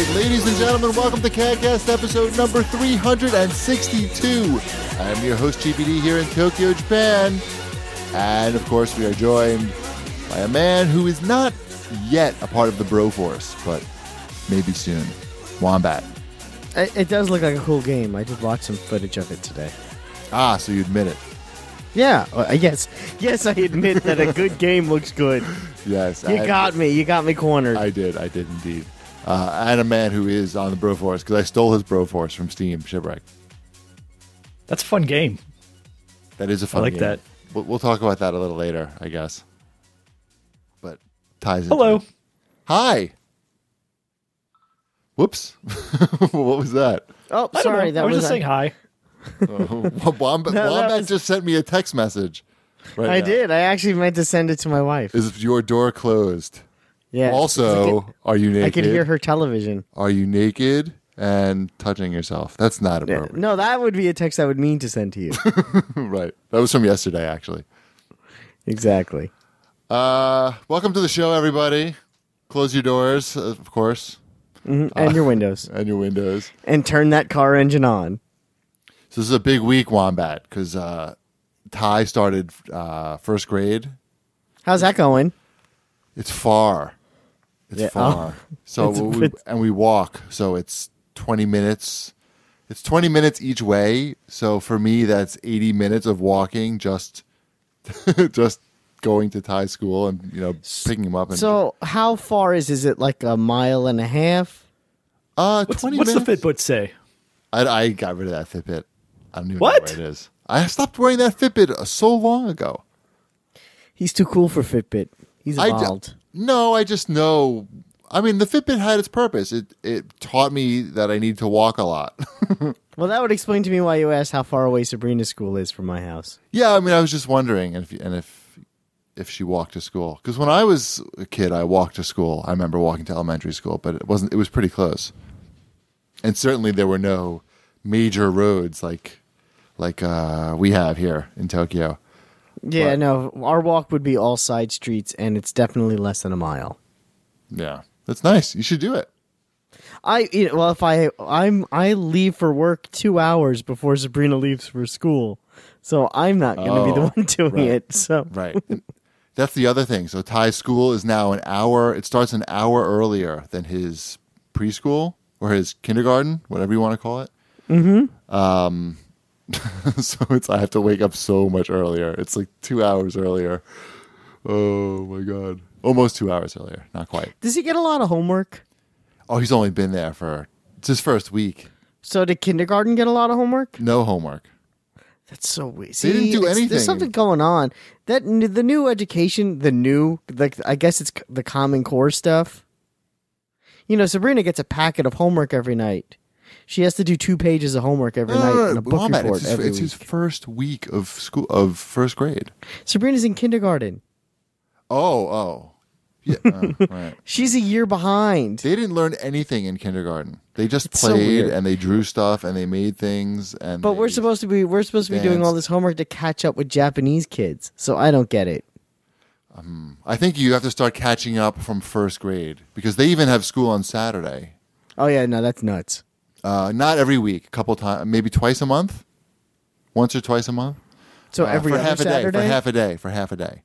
Ladies and gentlemen, welcome to CADcast episode number 362. I am your host, GPD, here in Tokyo, Japan. And, of course, we are joined by a man who is not yet a part of the Broforce, but maybe soon. Wombat. It does look like a cool game. I did watch some footage of it today. Ah, so you admit it. Yeah, yes, I admit that a good game looks good. Yes. You got me cornered. I did indeed. And a man who is on the Broforce, because I stole his Broforce from Steam, Shipwreck. That's a fun game. That is a fun game. I like that. We'll talk about that a little later, I guess. But ties into Hello. it. Hi. Whoops. What was that? Oh, I sorry. I was just saying hi. Wombat just sent me a text message. Right I now. did. I actually meant to send it to my wife. Is your door closed? Yeah. Also, are you naked? I could hear her television. Are you naked and touching yourself? That's not appropriate. No, that would be a text I would mean to send to you. Right. That was from yesterday, actually. Exactly. Welcome to the show, everybody. Close your doors, of course. Mm-hmm. And your windows. And your windows. And turn that car engine on. So this is a big week, Wombat, because Ty started first grade. How's that going? It's far. It's far. So we walk. So it's 20 minutes. It's 20 minutes each way. So for me, that's 80 minutes of walking just going to Thai school and picking him up. And, so how far is it like a mile and a half? 20 What's minutes. the Fitbit say? I got rid of that Fitbit. I don't even What? know where it is. I stopped wearing that Fitbit so long ago. He's too cool for Fitbit. He's evolved. No, I just know. I mean, the Fitbit had its purpose. It taught me that I need to walk a lot. Well, that would explain to me why you asked how far away Sabrina's school is from my house. Yeah, I mean, I was just wondering if she walked to school, because when I was a kid, I walked to school. I remember walking to elementary school, but it was pretty close. And certainly there were no major roads like we have here in Tokyo. Yeah, But- no, our walk would be all side streets, and it's definitely less than a mile. Yeah, that's nice. You should do it. If I leave for work 2 hours before Sabrina leaves for school, so I'm not going to be the one doing right. it. So Right. That's the other thing. So Thai's school is now an hour. It starts an hour earlier than his preschool or his kindergarten, whatever you want to call it. Mm-hmm. So I have to wake up so much earlier. It's like 2 hours earlier. Oh my God. Almost 2 hours earlier. Not quite. does he get a lot of homework? Oh, he's only been there it's his first week. So did kindergarten get a lot of homework? No homework. That's so weird. They didn't do anything. There's something going on. The new education, I guess it's the Common Core stuff. Sabrina gets a packet of homework every night. She has to do 2 pages of homework every night and a book Wombat, report every it's week. his first week of school of first grade. Sabrina's in kindergarten. Oh. Yeah, right. She's a year behind. They didn't learn anything in kindergarten. They just It's so played weird. and they drew stuff and they made things and But we're supposed to be doing all this homework to catch up with Japanese kids. So I don't get it. I think you have to start catching up from first grade because they even have school on Saturday. Oh yeah, no, that's nuts. Not every week, a couple times, maybe twice a month, once or twice a month. So every for other half a Saturday. day, for half a day.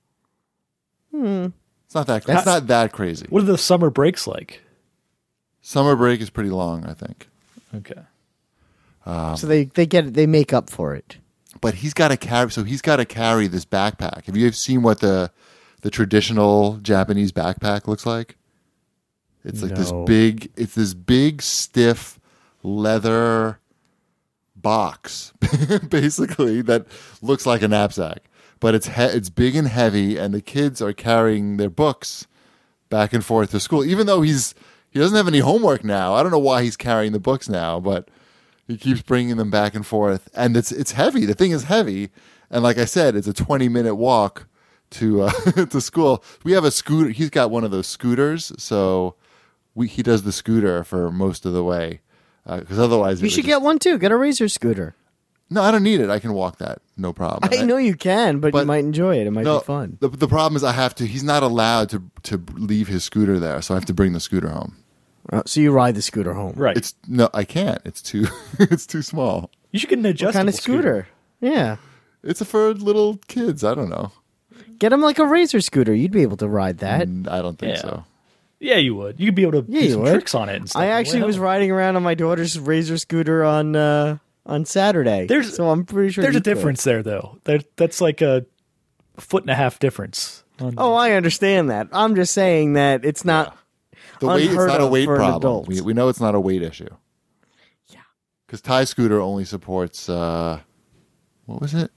It's not that. It's not that crazy. What are the summer breaks like? Summer break is pretty long, I think. Okay. So they make up for it. But he's got to carry. So he's got to carry this backpack. Have you seen what the traditional Japanese backpack looks like? It's like this No. big. It's this big stiff leather box, basically that looks like a knapsack. But it's big and heavy, and the kids are carrying their books back and forth to school. Even though he doesn't have any homework now. I don't know why he's carrying the books now, but he keeps bringing them back and forth, and it's heavy. The thing is heavy, and like I said, it's a 20-minute walk to to school. We have a scooter. He's got one of those scooters, so he does the scooter for most of the way. Because otherwise, You should get one too. Get a Razor scooter. No, I don't need it. I can walk that, no problem. I know you can, but you but- might enjoy it. It might No, be fun. The problem is I have to. He's not allowed to leave his scooter there, so I have to bring the scooter home. So you ride the scooter home. Right. It's no, I can't. It's too it's too small. You should get an adjustable What kind of scooter? Yeah. It's for little kids. I don't know. Get him like a razor scooter. You'd be able to ride that. I don't think Yeah. so. Yeah, you would. You'd be able to Yeah, do you some would. tricks on it and stuff. I actually was riding around on my daughter's razor scooter on Saturday. So I'm pretty sure There's a you could. difference there, though. That's like a 1.5 foot difference. Oh, I understand that. I'm just saying that it's not. The weight, it's Unheard not a of weight for an problem. adult. We know it's not a weight issue. Yeah. Because Thai scooter only supports what was it?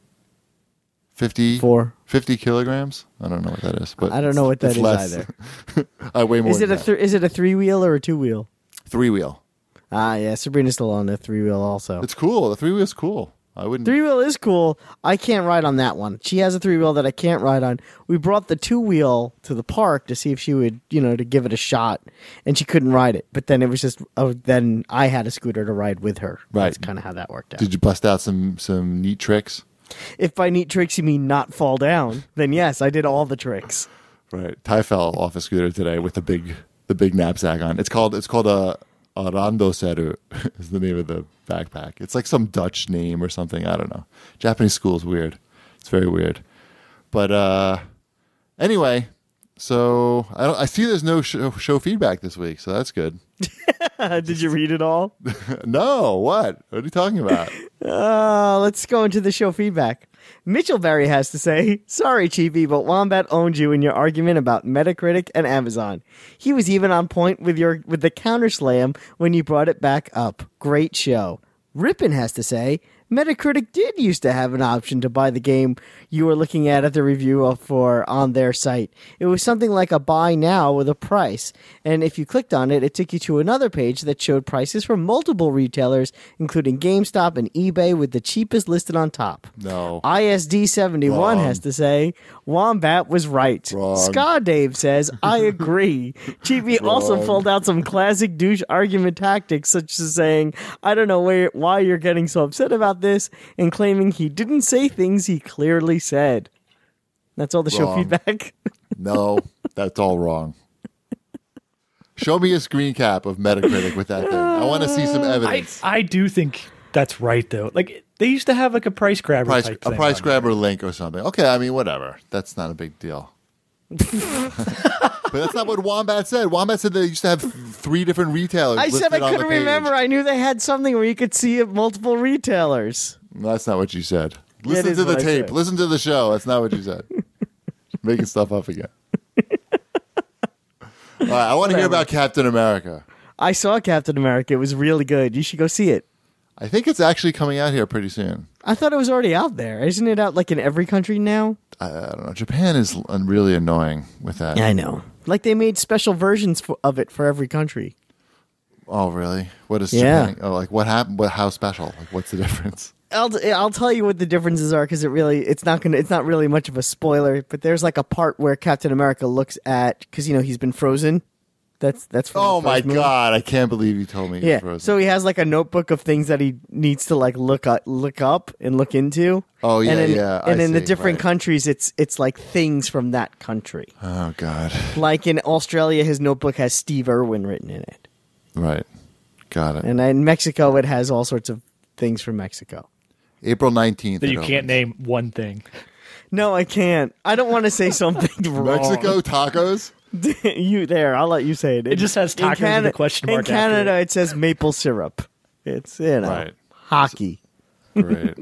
50 kilograms? I don't know what that is, but I don't know what that it's is less. either. I weigh more. Is it than that. is it a 3-wheel or a 2-wheel? 3-wheel? Ah, yeah. Sabrina's still on the 3-wheel also. It's cool. The 3-wheel's cool. I wouldn't. 3-wheel is cool. I can't ride on that one. She has a 3-wheel that I can't ride on. We brought the 2-wheel to the park to see if she would, to give it a shot, and she couldn't ride it. But then it was just, then I had a scooter to ride with her. Right. That's kind of how that worked out. Did you bust out some neat tricks? If by neat tricks you mean not fall down, then yes, I did all the tricks. Right. Ty fell off a scooter today with the big knapsack on. It's called a Randoseru is the name of the backpack. It's like some Dutch name or something. I don't know. Japanese school is weird. It's very weird. But anyway, so I see there's no show feedback this week, so that's good. Did you read it all? No, what? What are you talking about? Let's go into the show feedback. Mitchellberry has to say, sorry, Chibi, but Wombat owned you in your argument about Metacritic and Amazon. He was even on point with the counter slam when you brought it back up. Great show. Rippin has to say, Metacritic did used to have an option to buy the game you were looking at the review for on their site. It was something like a buy now with a price. And if you clicked on it, it took you to another page that showed prices from multiple retailers, including GameStop and eBay, with the cheapest listed on top. No. ISD71 Wrong. has to say, Wombat was right. Wrong. Ska Dave says, I agree. Chibi also Wrong. pulled out some classic douche argument tactics, such as saying, I don't know why you're getting so upset about this, and claiming he didn't say things he clearly said. That's all the show Wrong. feedback. No, that's all wrong. Show me a screen cap of Metacritic with that thing. I want to see some evidence. I do think that's right, though. Like, they used to have like a price grabber type A thing price on grabber link or something. Okay, I mean, whatever. That's not a big deal. But that's not what Wombat said. Wombat said they used to have 3 different retailers. I said I listed on the couldn't page. remember. I knew they had something where you could see multiple retailers. That's not what you said. It Listen is to the what I tape. said. Listen to the show. That's not what you said. Making stuff up again. All right, I want to hear about Captain America. I saw Captain America. It was really good. You should go see it. I think it's actually coming out here pretty soon. I thought it was already out there. Isn't it out like in every country now? I don't know. Japan is really annoying with that. I know. Like they made special versions of it for every country. Oh, really? What is Yeah. Japan? Oh, like what happened? How special? Like, what's the difference? I'll tell you what the differences are because it's not really much of a spoiler. But there's like a part where Captain America looks at because he's been frozen. That's from Oh the my first movie. God! I can't believe you told me. Yeah. Frozen. So he has like a notebook of things that he needs to like look up and look into. Oh, yeah, and in, yeah, And I in the see, different right. countries, it's like things from that country. Oh God! Like in Australia, his notebook has Steve Irwin written in it, Right. Got it. and in Mexico, it has all sorts of things from Mexico. April 19th. that it you can't opens. name one thing. No, I can't. I don't want to say something wrong. Mexico tacos. You there? I'll let you say it. It just has In tacos with a question mark In after Canada, it. it says maple syrup. It's Right. hockey. Great.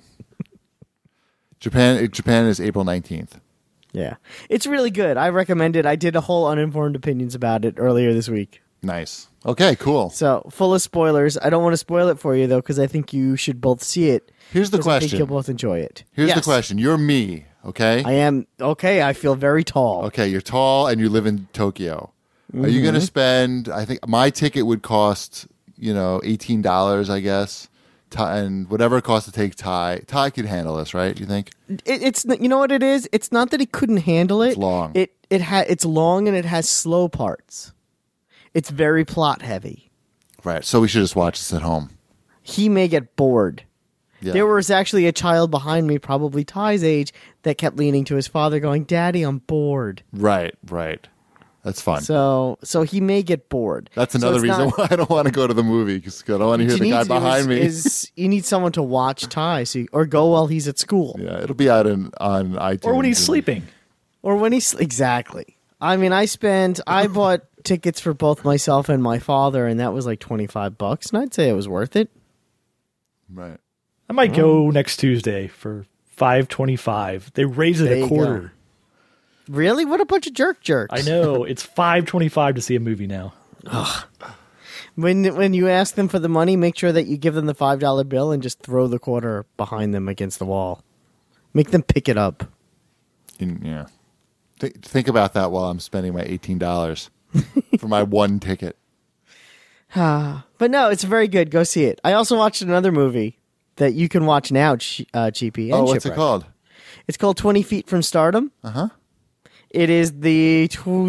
Japan is April 19th. Yeah, it's really good. I recommend it. I did a whole uninformed opinions about it earlier this week. Nice. Okay, cool. So full of spoilers. I don't want to spoil it for you though, because I think you should both see it. Here's the 'cause I think question. you'll both enjoy it. Here's the Yes. question. You're me, okay? I am okay. I feel very tall. Okay, you're tall and you live in Tokyo. Are you Mm-hmm. going to spend? I think my ticket would cost, $18, I guess, and whatever it costs to take Thai. Thai could handle this, right? You think? It's you know what it is. It's not that he couldn't handle it. It's long. It's long and it has slow parts. It's very plot heavy. Right. So we should just watch this at home. He may get bored. Yeah. There was actually a child behind me, probably Ty's age, that kept leaning to his father, going, "Daddy, I'm bored." Right. Right. That's fun. So he may get bored. That's So another it's reason not- why I don't want to go to the movie because I don't want to hear what you the guy need to do behind me. is you need someone to watch Ty, or go while he's at school, Yeah, it'll be out on iTunes. Or when he's and- sleeping. or when he's exactly. I mean, I bought tickets for both myself and my father, and that was like $25, and I'd say it was worth it. Right. I might go next Tuesday for $5.25. They raised There it you a quarter. Really? What a bunch of jerks! I know. It's $5.25 to see a movie now. When you ask them for the money, make sure that you give them the $5 bill and just throw the quarter behind them against the wall. Make them pick it up. Yeah. Think about that while I'm spending my $18 for my one ticket. But no, it's very good. Go see it. I also watched another movie that you can watch now, Cheapy. Oh, what's it called? It's called 20 Feet from Stardom. Uh-huh. It is the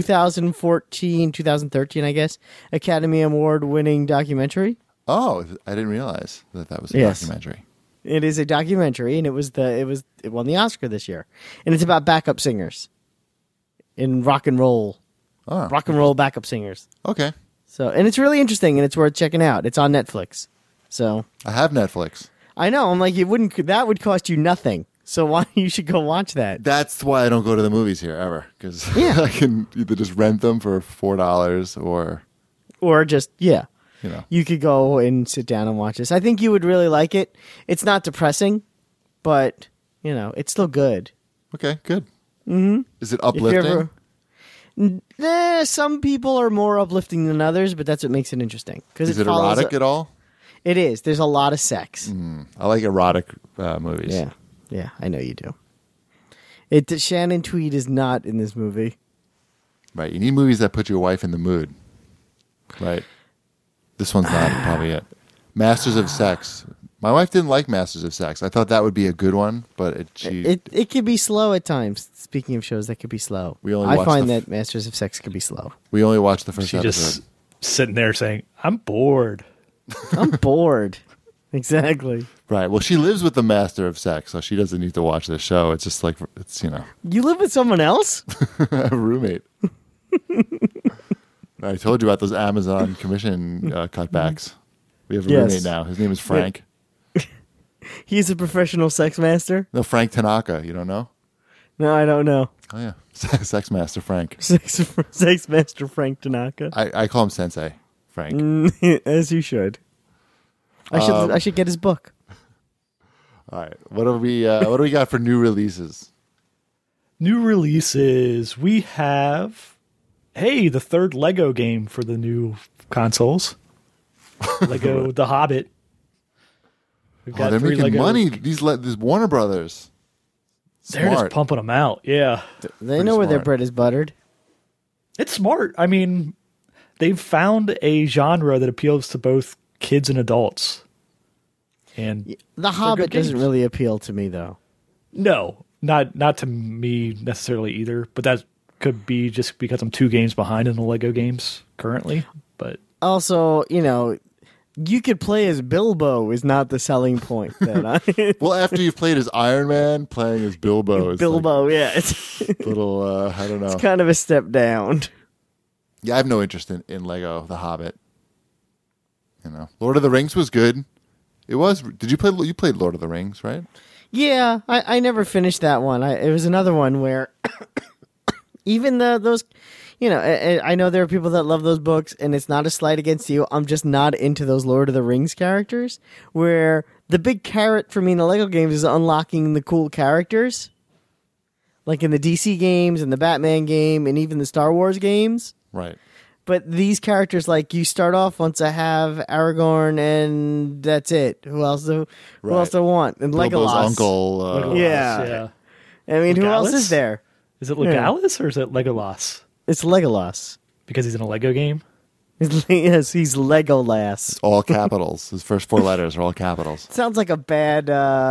2013, I guess, Academy Award winning documentary. Oh, I didn't realize that was a Yes. documentary. It is a documentary, and it won the Oscar this year, and it's about backup singers in rock and roll backup singers. Okay. So, and it's really interesting, and it's worth checking out. It's on Netflix. So I have Netflix. I know. I'm like, that would cost you nothing. So why you should go watch that? That's why I don't go to the movies here ever because Yeah. I can either just rent them for $4 Or just you know. you could go and sit down and watch this. I think you would really like it. It's not depressing, but it's still good. Okay, good. Mm-hmm. Is it uplifting? Some people are more uplifting than others, but that's what makes it interesting. Because Is it erotic at all? It is. There's a lot of sex. I like erotic movies. Yeah, I know you do. Shannon Tweed is not in this movie. Right. You need movies that put your wife in the mood. Right. This one's not probably it. Masters of Sex. My wife didn't like Masters of Sex. I thought that would be a good one, but It could be slow at times. Speaking of shows that could be slow, I find that Masters of Sex could be slow. we only watched the first She episode. just sitting there saying, I'm bored. I'm bored. Exactly. Right. Well, she lives with the master of sex, so she doesn't need to watch this show. It's just like it's You live with someone else? a roommate. I told you about those Amazon commission cutbacks. We have a Yes. roommate now. His name is Frank. He's a professional sex master? No, Frank Tanaka. You don't know? No, I don't know. Oh yeah, sex master Frank. Sex master Frank Tanaka. I call him Sensei Frank. As you should. I should get his book. All right, what do we got for new releases? New releases. We have, the third Lego game for the new consoles. Lego The Hobbit. We've Oh, they're three making Lego. money. These Warner Brothers. They're just Smart. pumping them out. Yeah. They know where their smart. bread is buttered. It's smart. I mean, they've found a genre that appeals to both kids and adults. And The Hobbit good doesn't games. really appeal to me, though. no, not to me necessarily either, but that could be just because I'm 2 games behind in the Lego games currently. But Also, you could play as Bilbo is not the selling point. Well, after you've played as Iron Man, playing as Bilbo is Bilbo, yeah. It's like a little, I don't know. kind of a step down. Yeah, I have no interest in Lego The Hobbit. Lord of the Rings was good. It was. Did you play? You played Lord of the Rings, right? Yeah, I never finished that one. It was another one where even those, I know there are people that love those books, and it's not a slight against you. I'm just not into those Lord of the Rings characters, where the big carrot for me in the Lego games is unlocking the cool characters, like in the DC games and the Batman game and even the Star Wars games. Right. But these characters, like, you start off once I have Aragorn, and that's it. Who else do I want? And Bilbo's Legolas. uncle. Legolas, Yeah. I mean, who else Legolas? is there? Is it Legolas or is it Legolas? It's Legolas. Because he's in a Lego game? Yes, he's Legolas. All capitals. His first 4 letters are all capitals. Sounds like a bad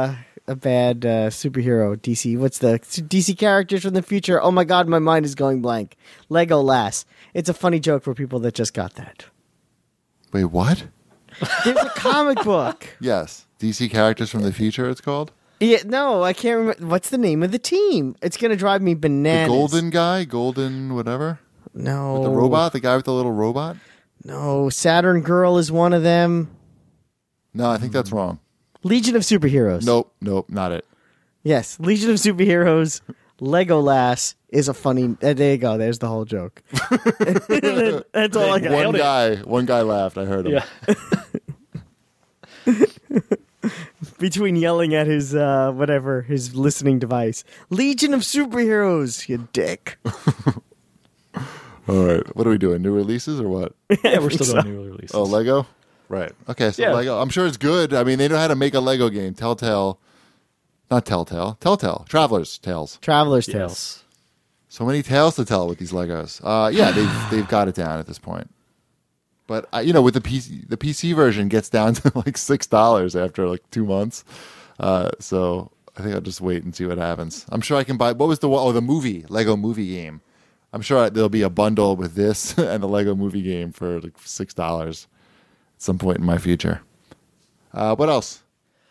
superhero. DC. What's the DC characters from the future? Oh my God, my mind is going blank. Legolas. It's a funny joke for people that just got that. Wait, what? There's a comic book. Yes. DC characters from the future, it's called? Yeah, no, I can't remember. What's the name of the team? It's gonna drive me The bananas. golden guy? Golden whatever? No. With the robot, the guy with the little robot? No, Saturn Girl is one of them. No, I think that's wrong. Legion of Superheroes. Nope, not it. Yes, Legion of Superheroes. Legolas is a funny. There you go. There's the whole joke. That's all I got. One guy laughed. I heard him. Yeah. Between yelling at his his listening device. Legion of Superheroes, you dick. All right. What are we doing? New releases or what? Yeah, we're still doing new releases. Oh, Lego? Right. Okay, so Yeah. Lego. I'm sure it's good. I mean, they know how to make a Lego game. Telltale. Traveler's Tales. Traveler's Tales. Yes. So many tales to tell with these Legos. Yeah, they've got it down at this point. But with the PC version gets down to like $6 after like 2 months. So I think I'll just wait and see what happens. I'm sure I can buy. What was the movie Lego movie game? I'm sure there'll be a bundle with this and the Lego movie game for like $6 at some point in my future. What else?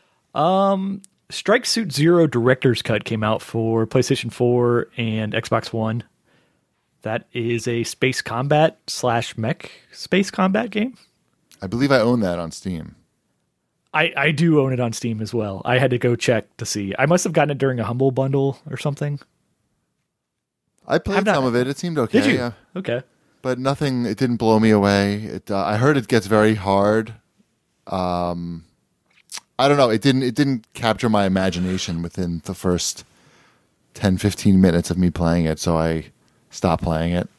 Strike Suit Zero Director's Cut came out for PlayStation 4 and Xbox One. That is a space combat / mech space combat game. I believe I own that on Steam. I do own it on Steam as well. I had to go check to see. I must have gotten it during a Humble Bundle or something. I played some of it. It seemed okay. Did you? Okay. But nothing. It didn't blow me away. I heard it gets very hard. I don't know. It didn't capture my imagination within the first 10, 15 minutes of me playing it, so I stopped playing it.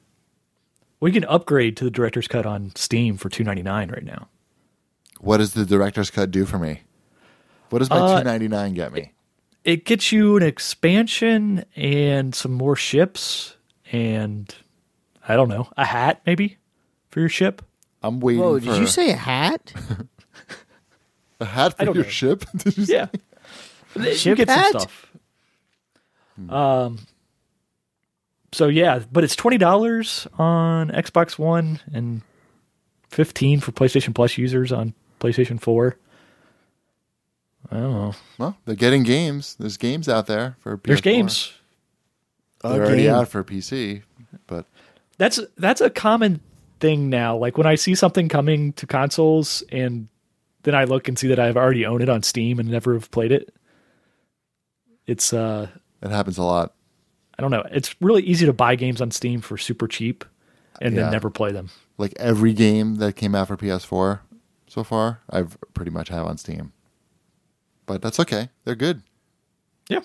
We can upgrade to the Director's Cut on Steam for $2.99 right now. What does the Director's Cut do for me? What does my $2.99 get me? It gets you an expansion and some more ships and, I don't know, a hat maybe for your ship. I'm waiting Whoa, for... did you say a hat? A hat for your ship? Did you say? Yeah. Ship you get hat? some stuff. So yeah, but it's $20 on Xbox One and $15 for PlayStation Plus users on PlayStation 4. I don't know. Well, they're getting games. There's games out there for PS4. There's games. They're already out for PC, but That's a common thing now. Like when I see something coming to consoles and then I look and see that I've already owned it on Steam and never have played it. It's it happens a lot. I don't know. It's really easy to buy games on Steam for super cheap and Yeah. then never play them. Like every game that came out for PS4 so far, I've pretty much have on Steam. But that's okay. They're good. Yeah.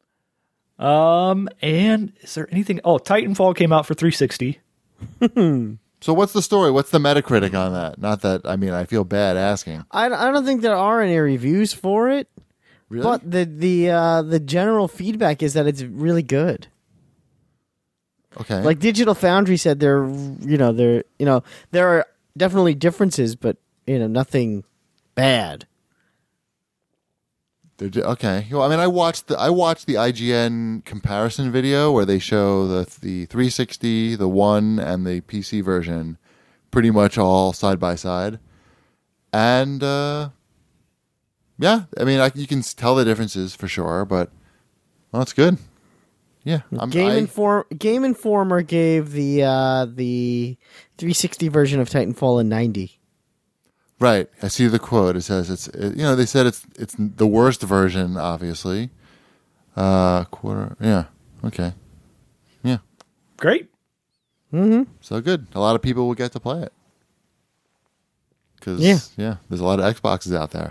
And is there anything? Oh, Titanfall came out for 360. So what's the story? What's the Metacritic on that? Not that, I mean, I feel bad asking. I don't think there are any reviews for it, Really? but the general feedback is that it's really good. Okay. Like Digital Foundry said, there are definitely differences, but nothing bad. Okay. Well, I mean, I watched the IGN comparison video where they show the 360, the One, and the PC version, pretty much all side by side, and yeah, I mean, you can tell the differences for sure, but well, it's good. Yeah, Game Informer gave the 360 version of Titanfall a 90. Right. I see the quote. It says they said it's the worst version, obviously. Quarter. Yeah. Okay. Yeah. Great. Mm-hmm. So good. A lot of people will get to play it. Because there's a lot of Xboxes out there.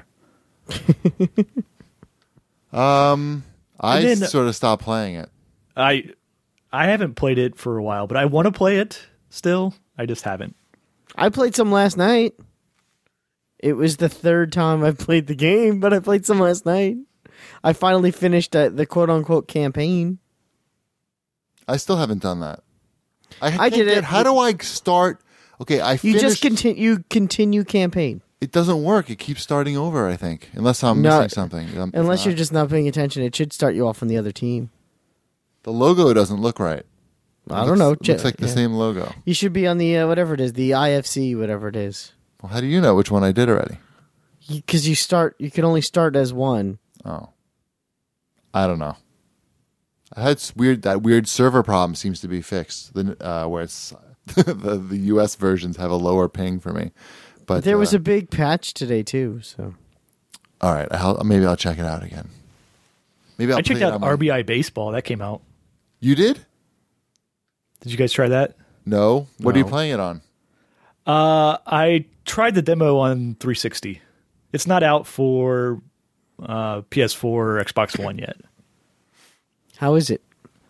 I sort of stopped playing it. I haven't played it for a while, but I want to play it still. I just haven't. I played some last night. It was the third time I've played the game, but I played some last night. I finally finished the quote-unquote campaign. I still haven't done that. I did it. How do I start? Okay, You just continue campaign. It doesn't work. It keeps starting over, I think. Unless I'm missing something. Unless you're just not paying attention. It should start you off on the other team. The logo doesn't look right. I don't know. It looks like the same logo. You should be on the whatever it is, the IFC, whatever it is. Well, how do you know which one I did already? Because you can only start as one. Oh. I don't know. I had that weird server problem seems to be fixed. Where it's the US versions have a lower ping for me. But There was a big patch today too. So all right, maybe I'll check it out again. Maybe I checked out RBI Baseball. That came out. You did? Did you guys try that? No. What are you No. playing it on? I tried the demo on 360. It's not out for PS4 or Xbox One yet. how is it?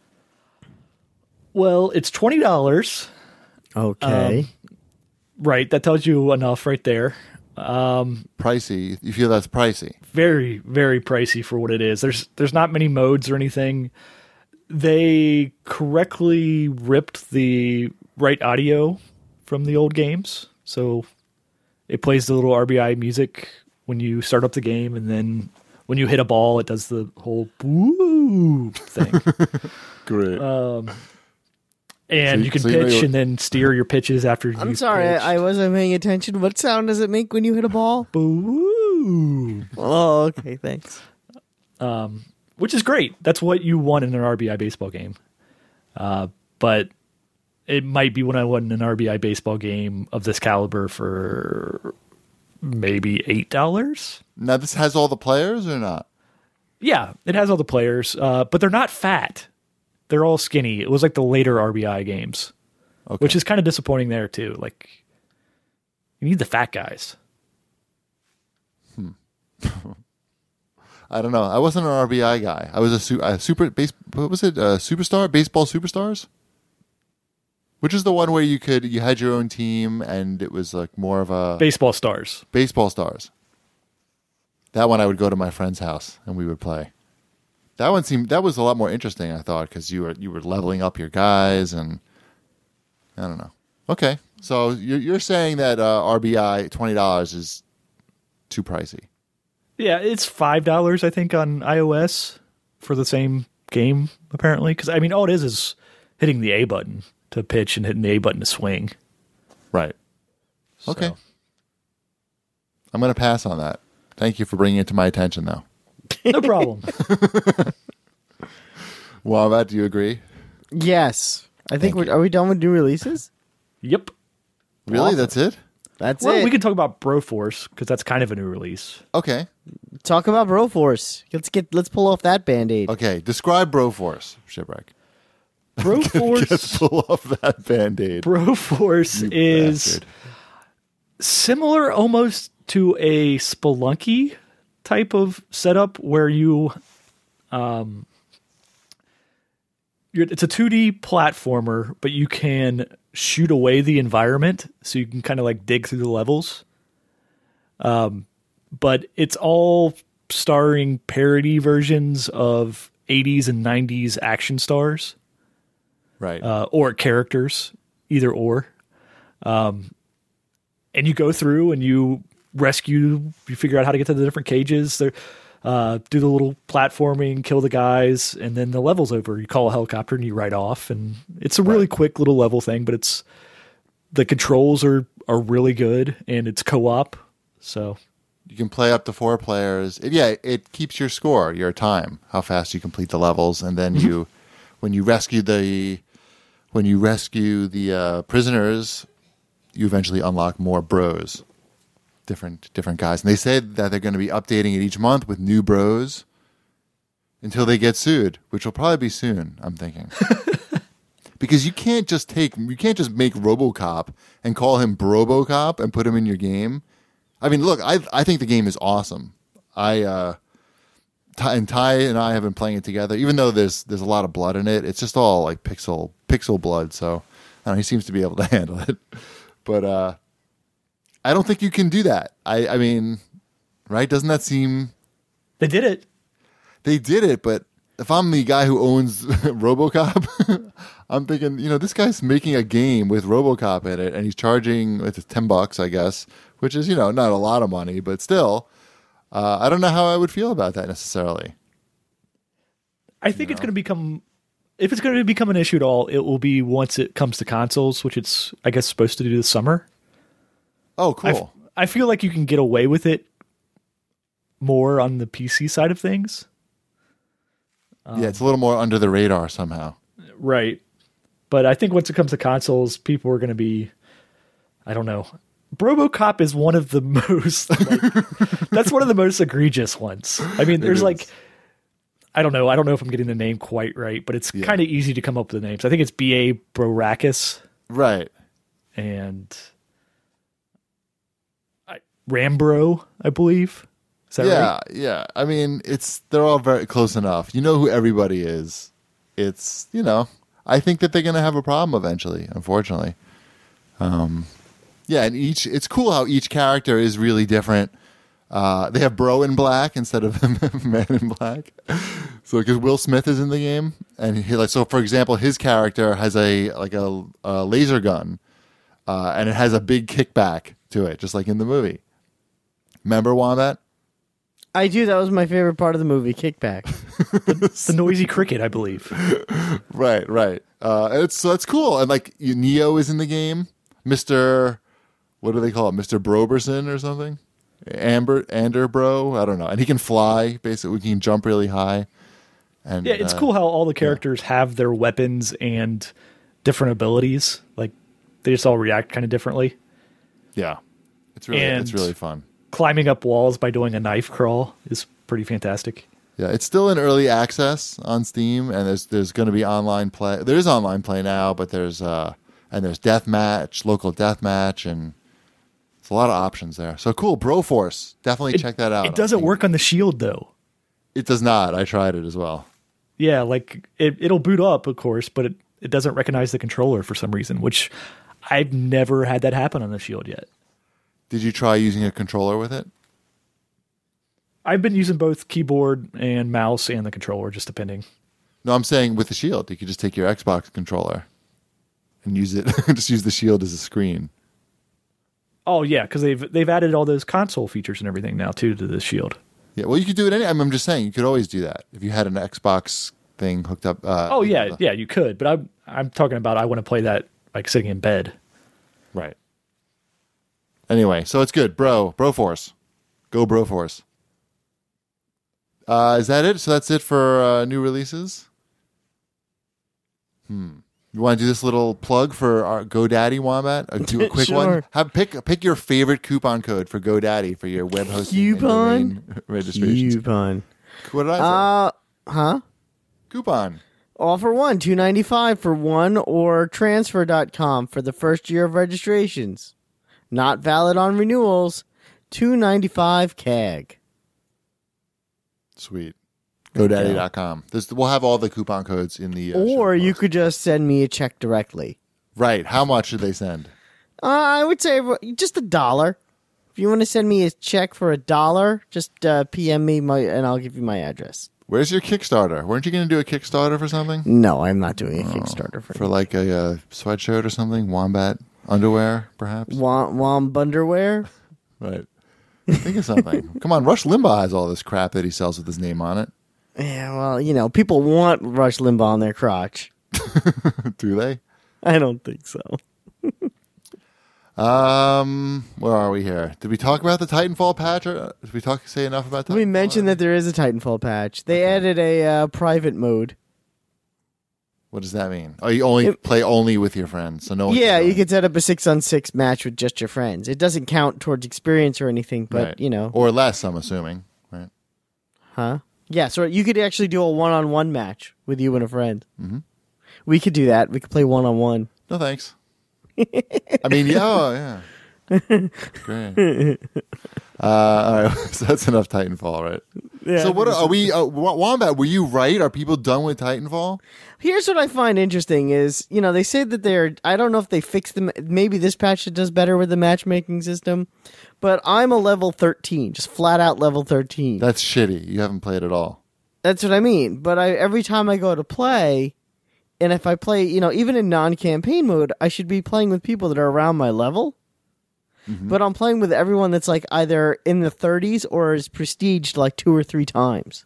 Well, it's $20. Okay. Right, that tells you enough right there. Pricey. You feel that's pricey? Very, very pricey for what it is. There's not many modes or anything. They correctly ripped the right audio from the old games, so it plays the little RBI music when you start up the game, and then when you hit a ball, it does the whole boo thing. Great. And you can pitch and then steer your pitches after you I'm sorry, pitched. I wasn't paying attention. What sound does it make when you hit a ball? Boo. Oh, okay, thanks. Which is great. That's what you want in an RBI baseball game. But it might be when I want an RBI baseball game of this caliber for maybe $8. Now this has all the players or not? Yeah, it has all the players, but they're not fat. They're all skinny. It was like the later RBI games, Okay. which is kind of disappointing there too. Like, you need the fat guys. I don't know. I wasn't an RBI guy. I was a super base. What was it? Superstar baseball superstars. Which is the one where you had your own team and it was like more of a Baseball stars. baseball stars. That one I would go to my friend's house and we would play. That was a lot more interesting, I thought, because you were leveling up your guys and I don't know. Okay, so you're saying that RBI $20 is too pricey. Yeah, it's $5, I think, on iOS for the same game, apparently. Because, I mean, all it is hitting the A button to pitch and hitting the A button to swing. Right. So, Okay. I'm going to pass on that. Thank you for bringing it to my attention, though. No problem. Wombat, do you agree? Yes, I think Thank you. are we done with new releases? Yep. Really? Awesome. That's it? That's Well, it. we can talk about Broforce, because that's kind of a new release. Okay. Talk about Broforce. Let's pull off that Band-Aid. Okay. Describe Broforce, Shipwreck. Broforce, Pull off that Band-Aid. Broforce You is bastard. similar almost to a Spelunky type of setup where it's a 2D platformer, but you can shoot away the environment, so you can kind of like dig through the levels. But it's all starring parody versions of 80s and 90s action stars. Right. Or characters, either or. And you go through and you figure out how to get to the different cages. Do the little platforming, kill the guys, and then the level's over. You call a helicopter and you ride off. And it's a really quick little level thing, but the controls are really good and it's co-op. So you can play up to 4 players. It keeps your score, your time, how fast you complete the levels, and then when you rescue the prisoners, you eventually unlock more bros, different guys. And they said that they're going to be updating it each month with new bros until they get sued, which will probably be soon, I'm thinking. Because you can't just make RoboCop and call him Brobocop and put him in your game. I mean, look, I think the game is awesome. Ty and I have been playing it together. Even though there's a lot of blood in it, it's just all like pixel blood. So I don't know, he seems to be able to handle it. But I don't think you can do that. I mean, right? Doesn't that seem? they did it. They did it, but if I'm the guy who owns RoboCop, I'm thinking, this guy's making a game with RoboCop in it, and he's charging it's $10, I guess, which is not a lot of money, but still. I don't know how I would feel about that necessarily. I think it's going to become, if it's going to become an issue at all, it will be once it comes to consoles, which it's, I guess, supposed to do this summer. Oh, cool. I feel like you can get away with it more on the PC side of things. Yeah, it's a little more under the radar somehow. Right. But I think once it comes to consoles, people are going to be, I don't know. RoboCop is one of the most, that's one of the most egregious ones. I mean, there's I don't know. I don't know if I'm getting the name quite right, but it's kind of easy to come up with the names. I think it's B.A. Baracus. Right. And Rambro, I believe. Is that right? Yeah. I mean, they're all very close enough. You know who everybody is. It's, I think that they're going to have a problem eventually, unfortunately. Yeah, and it's cool how each character is really different. They have Bro in black instead of Man in Black. So because Will Smith is in the game, and so for example, his character has a laser gun, and it has a big kickback to it, just like in the movie. Remember Wombat? I do. That was my favorite part of the movie, kickback. The noisy cricket, I believe. Right. It's cool, and Neo is in the game. Mr. What do they call it? Mr. Broberson or something? Ander Bro? I don't know. And he can fly, basically. He can jump really high. And yeah, it's cool how all the characters have their weapons and different abilities. Like, they just all react kind of differently. Yeah. It's really fun. Climbing up walls by doing a knife crawl is pretty fantastic. Yeah, it's still in early access on Steam, and there's going to be online play. There is online play now, but there's deathmatch, local deathmatch, and it's a lot of options there. So cool, Broforce. Definitely check that out. It doesn't work on the Shield though. It does not. I tried it as well. Yeah, it'll boot up, of course, but it doesn't recognize the controller for some reason, which I've never had that happen on the Shield yet. Did you try using a controller with it? I've been using both keyboard and mouse and the controller, just depending. No, I'm saying with the Shield, you could just take your Xbox controller and use it. Just use the Shield as a screen. Oh yeah, because they've added all those console features and everything now too to the Shield. Yeah, well, you could do it. I'm just saying you could always do that if you had an Xbox thing hooked up. You could. But I'm talking about I want to play that like sitting in bed. Right. Anyway, so it's good, Broforce, go Broforce. Is that it? So that's it for new releases. You want to do this little plug for our GoDaddy, Wombat? Do a quick Sure. one. Pick your favorite coupon code for GoDaddy for your web hosting and domain registrations. Coupon. What did I say? Huh? Coupon. Offer one, $2.95 for one, or transfer.com for the first year of registrations. Not valid on renewals. $2.95 CAG. Sweet. GoDaddy.com. We'll have all the coupon codes in the Or show you post. could just send me a check directly. Right. How much should they send? I would say just $1. If you want to send me a check for $1, just PM me and I'll give you my address. Where's your Kickstarter? Weren't you going to do a Kickstarter for something? No, I'm not doing a Kickstarter For like a sweatshirt or something? Wombat underwear, perhaps? Womb underwear. Right. Think of something. Come on, Rush Limbaugh has all this crap that he sells with his name on it. Yeah, well, people want Rush Limbaugh on their crotch. Do they? I don't think so. Where are we here? Did we talk about the Titanfall patch? Or did we say enough about Titanfall? We mentioned that there is a Titanfall patch. They added a private mode. What does that mean? Oh, you only play only with your friends, so no one. Yeah, you can set up a 6-on-6 match with just your friends. It doesn't count towards experience or anything, but right. Or less, I'm assuming, right? Huh? Yeah, so you could actually do a one-on-one match with you and a friend. Mm-hmm. We could do that. We could play one-on-one. No thanks. I mean, yeah. Great. All right, so that's enough Titanfall, right? Yeah, so what are we? Wombat, were you right? Are people done with Titanfall? Here's what I find interesting is, they say that I don't know if they fixed them. Maybe this patch does better with the matchmaking system, but I'm a level 13, just flat out level 13. That's shitty. You haven't played at all. That's what I mean. But every time I go to play, and if I play, even in non-campaign mode, I should be playing with people that are around my level. Mm-hmm. But I'm playing with everyone that's like either in the 30s or is prestiged like 2 or 3 times.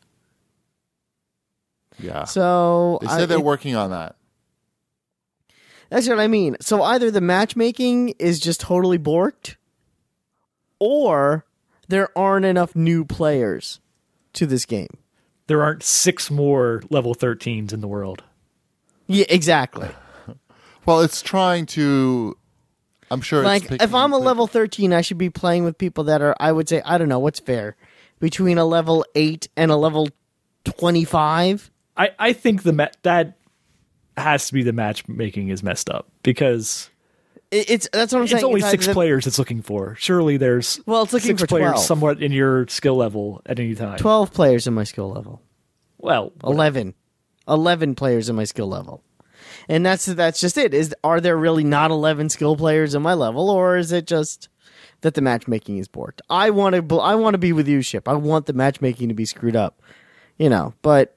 Yeah. So they said they're working on that. That's what I mean. So either the matchmaking is just totally borked, or there aren't enough new players to this game. there aren't 6 more level 13s in the world. Yeah, exactly. Well, it's trying to. I'm sure. Like, it's picking, if I'm a level 13, I should be playing with people that are, I would say, I don't know, what's fair? Between a level 8 and a level 25? I think that has to be the matchmaking is messed up because That's what I'm saying. it's only It's 6 either- players it's looking for. Surely there's Well, it's looking 6 for players 12. somewhat in your skill level at any time. 12 players in my skill level. Well, 11. 11 players in my skill level. And that's just it. Are there really not 11 skill players in my level, or is it just that the matchmaking is borked? I want to be with you, Ship. I want the matchmaking to be screwed up. But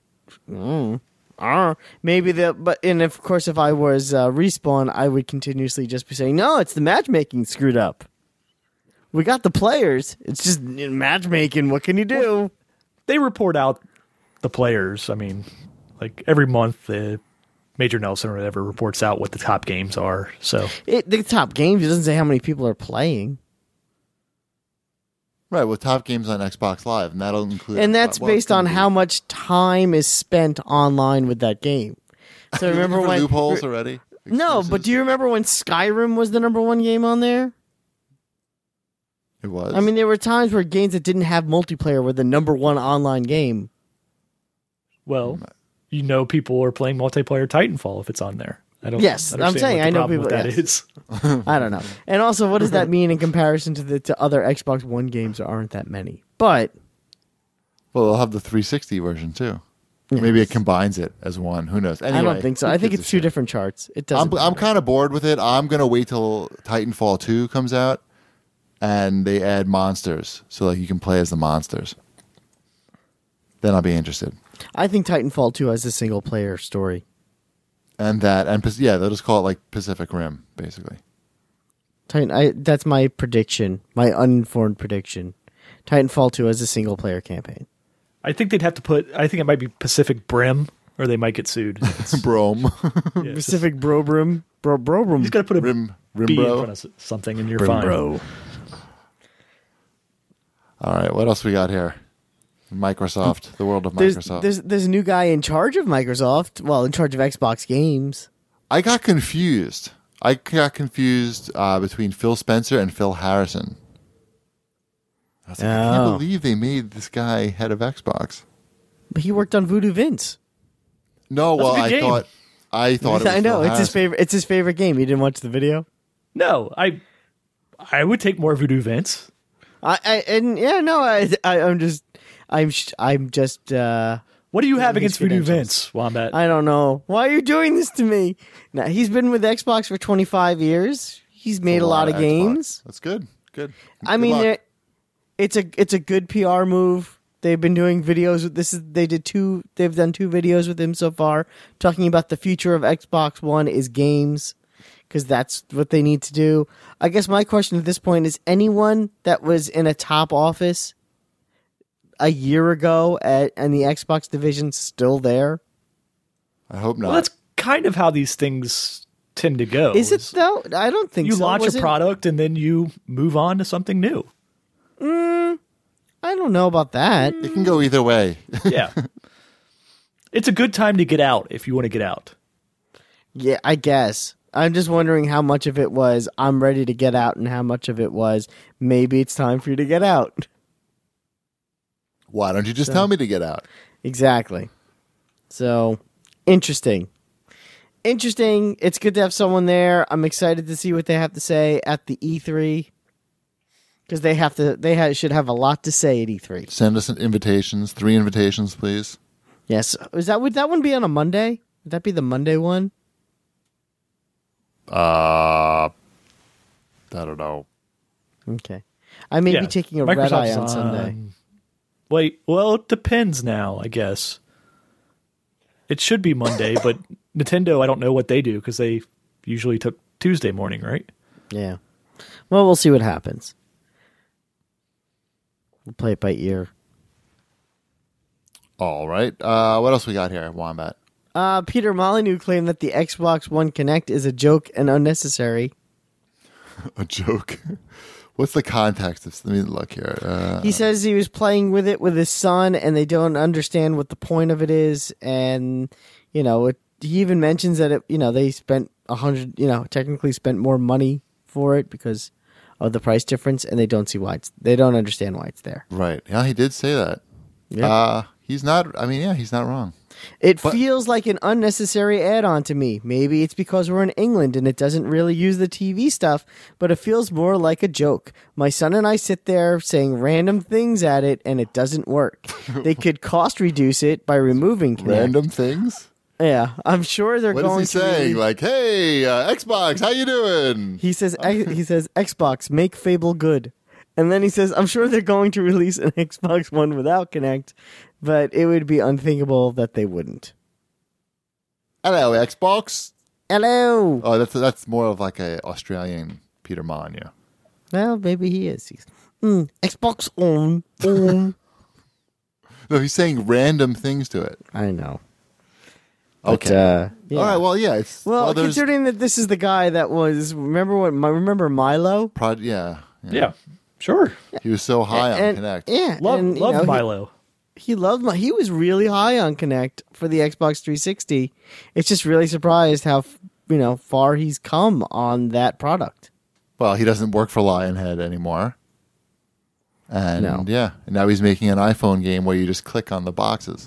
maybe and of course if I was Respawn, I would continuously just be saying, "No, it's the matchmaking screwed up. We got the players. It's just matchmaking. What can you do?" they report out the players. I mean, like every month, the Major Nelson or whatever reports out what the top games are. So The top games, it doesn't say how many people are playing. Right, with top games on Xbox Live, and that'll include. And that's well, it's based gonna on be- how much time is spent online with that game. So You're remember looking for when loopholes already? No, but Excuses? do you remember when Skyrim was the number 1 game on there? It was. I mean, there were times where games that didn't have multiplayer were the number 1 online game. well, people are playing multiplayer Titanfall if it's on there. I don't. Yes, I'm understand saying what the I know problem people- with that yes. is. I don't know. And also, what does that mean in comparison to other Xbox One games? There aren't that many. But well, they'll have the 360 version too. Maybe it combines it as one. Who knows? Anyway, I don't think so. who I think gives it's a two shit? different charts. It doesn't. I'm kind of bored with it. I'm gonna wait till Titanfall 2 comes out, and they add monsters, so like you can play as the monsters. Then I'll be interested. I think Titanfall 2 has a single player story. And they'll just call it like Pacific Rim, basically. That's my prediction, my uninformed prediction. Titanfall 2 has a single player campaign. I think they'd have to put. I think it might be Pacific Brim, or they might get sued. Brome, Yeah, it's just- Pacific Brobrum. you Brobrum. just got to put a Rim B in Bro. front of something, and you're Brim fine. Bro. All right, what else we got here? Microsoft, the world of There's, Microsoft. there's a new guy in charge of Microsoft. Well, in charge of Xbox games. I got confused. Between Phil Spencer and Phil Harrison. I was like, I can't Oh. believe they made this guy head of Xbox. But he worked on Voodoo Vince. No, That's a well, good I game. thought it was I know Phil it's his Harrison. favorite. It's his favorite game. You didn't watch the video. No, I would take more Voodoo Vince. I'm just. What do you have his against Voodoo credentials. Vince, Wombat? I don't know. Why are you doing this to me? Now he's been with Xbox for 25 years. He's made a lot of Xbox. games. That's good. Good. I Good mean, luck. it's a good PR move. They've been doing videos with they've done 2 videos with him so far talking about the future of Xbox One is games, because that's what they need to do. I guess my question at this point is, anyone that was in a top office a year ago and the Xbox division still there? I hope not. Well, that's kind of how these things tend to go. Is it though? I don't think You so. launch Was a it? product and then you move on to something new. I don't know about that. It can go either way. Yeah. It's a good time to get out if you want to get out. Yeah, I guess. I'm just wondering how much of it was I'm ready to get out and how much of it was maybe it's time for you to get out. Why don't you just tell me to get out? Exactly. So, interesting. Interesting. It's good to have someone there. I'm excited to see what they have to say at the E3. Because should have a lot to say at E3. Send us invitations. 3 invitations, please. Yes. Would that one be on a Monday? Would that be the Monday one? I don't know. Okay. I may be taking a red eye Microsoft's on Sunday. Wait, well, it depends now, I guess. It should be Monday, but Nintendo, I don't know what they do because they usually took Tuesday morning, right? Yeah. Well, we'll see what happens. We'll play it by ear. All right. What else we got here, Wombat? Peter Molyneux claimed that the Xbox One Connect is a joke and unnecessary. A joke. What's the context of? Let me look here. He says he was playing with it with his son, and they don't understand what the point of it is. And he even mentions that they spent technically spent more money for it because of the price difference, and they don't see why they don't understand why it's there. Right? Yeah, he did say that. Yeah. He's not. I mean, yeah, he's not wrong. It feels like an unnecessary add-on to me. Maybe it's because we're in England and it doesn't really use the TV stuff, but it feels more like a joke. My son and I sit there saying random things at it, and it doesn't work. They could cost reduce it by removing Kinect. Random things. Yeah, I'm sure they're What going is he to. saying? Like, hey, Xbox, how you doing? He says Xbox, make Fable good. And then he says, I'm sure they're going to release an Xbox One without Kinect, but it would be unthinkable that they wouldn't. Hello, Xbox. Hello. Oh, that's more of like a Australian Peter Molyneux. Well, maybe he is. He's, Xbox on. No, he's saying random things to it. I know. Okay. But, yeah. All right. Well, yeah. Well, there's considering that this is the guy that was remember Milo? yeah. Yeah, sure. He was so high on Kinect. Yeah, Loved Milo. He loved. He was really high on Kinect for the Xbox 360. It's just really surprised how far he's come on that product. Well, he doesn't work for Lionhead anymore. And No. yeah, and now he's making an iPhone game where you just click on the boxes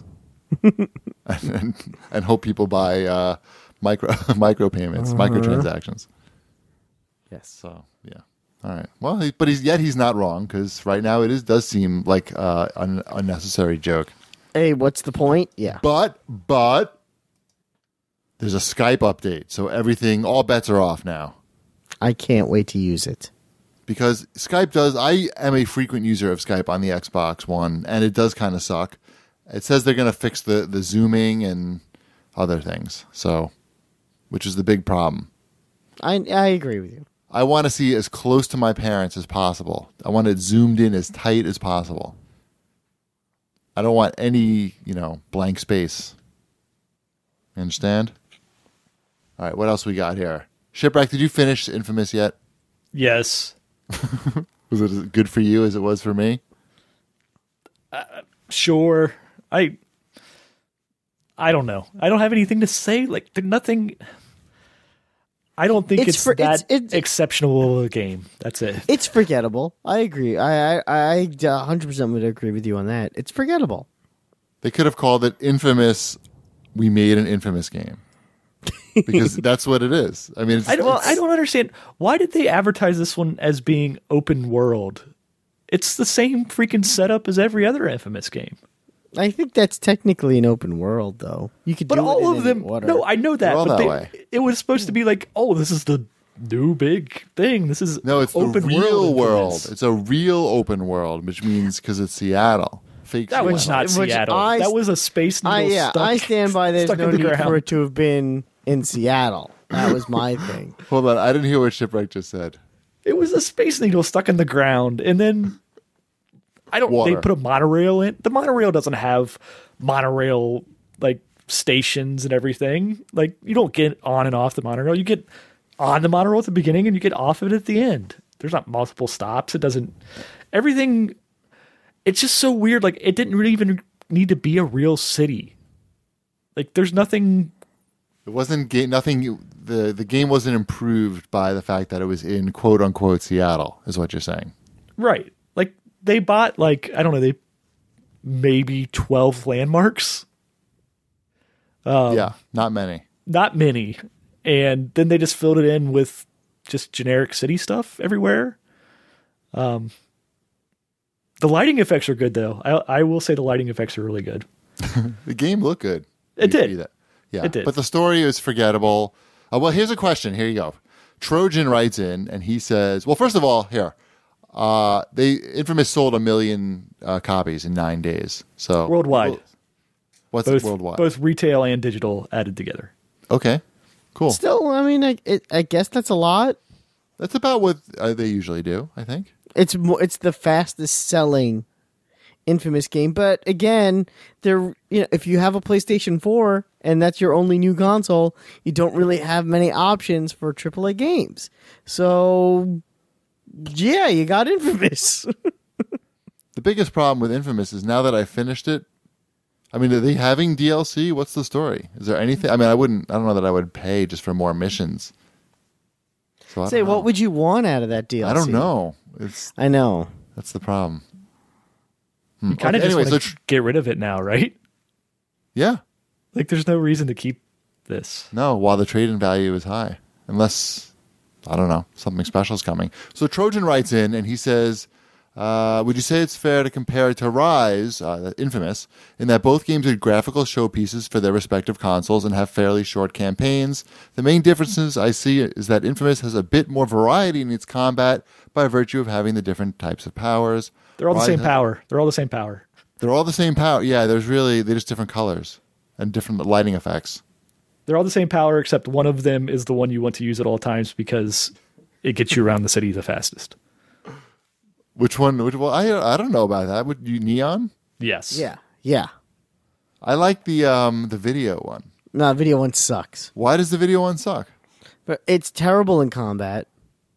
and hope people buy micro payments, microtransactions. Yes. So yeah, all right. Well, but he's not wrong because right now does seem like an unnecessary joke. Hey, what's the point? Yeah. But there's a Skype update, so all bets are off now. I can't wait to use it. Because I am a frequent user of Skype on the Xbox One, and it does kind of suck. It says they're going to fix the zooming and other things, which is the big problem. I agree with you. I want to see as close to my parents as possible. I want it zoomed in as tight as possible. I don't want any, blank space. You understand? All right, what else we got here? Shipwreck, did you finish Infamous yet? Yes. Was it as good for you as it was for me? Sure. I don't know. I don't have anything to say. Like, nothing. I don't think it's exceptional a game. That's it. It's forgettable. I agree. I 100% would agree with you on that. It's forgettable. They could have called it Infamous. We made an Infamous game. Because that's what it is. I mean, I don't understand. Why did they advertise this one as being open world? It's the same freaking setup as every other Infamous game. I think that's technically an open world, though. You could, but do all it of them. water. No, I know that. They're all but that way. It was supposed to be like, oh, this is the new big thing. This is no, it's open the real world. Infamous. It's a real open world, which means because it's Seattle. Fake. That was not Seattle. That was a space needle. I stand by. There's stuck no in the need ground. for it to have been in Seattle. That was my thing. Hold on, I didn't hear what Shipwreck just said. It was a space needle stuck in the ground, and then Water. They put a monorail in. The monorail doesn't have monorail like stations and everything. Like, you don't get on and off the monorail. You get on the monorail at the beginning and you get off of it at the end. There's not multiple stops. It doesn't. Everything. It's just so weird. Like, it didn't really even need to be a real city. Like, there's nothing. It wasn't nothing. The game wasn't improved by the fact that it was in quote unquote Seattle, is what you're saying. Right. Like, they bought, like, I don't know, maybe 12 landmarks. Yeah, not many. Not many. And then they just filled it in with just generic city stuff everywhere. The lighting effects are good, though. I will say the lighting effects are really good. The game looked good. It did. Yeah, It did. But the story is forgettable. Well, here's a question. Here you go. Trojan writes in and he says, well, first of all, here, Infamous sold 1 million copies in 9 days. So Worldwide. What's Both, worldwide? both retail and digital added together. Okay, cool. Still, I mean, I guess that's a lot. That's about what they usually do, I think. It's the fastest selling Infamous game, but again, if you have a PlayStation 4 and that's your only new console, you don't really have many options for AAA games. So Yeah, you got Infamous. The biggest problem with Infamous is now that I finished it. I mean, are they having DLC? What's the story? Is there anything? I mean, I don't know that I would pay just for more missions. So I Say, don't know. what would you want out of that DLC? I don't know. I know. That's the problem. You kind of Okay, just anyway, want so to get rid of it now, right? Yeah. Like, there's no reason to keep this. No, while the trade-in value is high. Unless, I don't know, something special is coming. So Trojan writes in and he says, would you say it's fair to compare it to Rise, Infamous, in that both games are graphical showpieces for their respective consoles and have fairly short campaigns? The main differences I see is that Infamous has a bit more variety in its combat by virtue of having the different types of powers. They're all the Rise same has- power. They're all the same power. They're all the same power. Yeah, they're just different colors and different lighting effects. They're all the same power, except one of them is the one you want to use at all times because it gets you around the city the fastest. Which one? Well, I don't know about that. Would you Neon? Yes. Yeah. I like the video one. No, video one sucks. Why does the video one suck? But it's terrible in combat.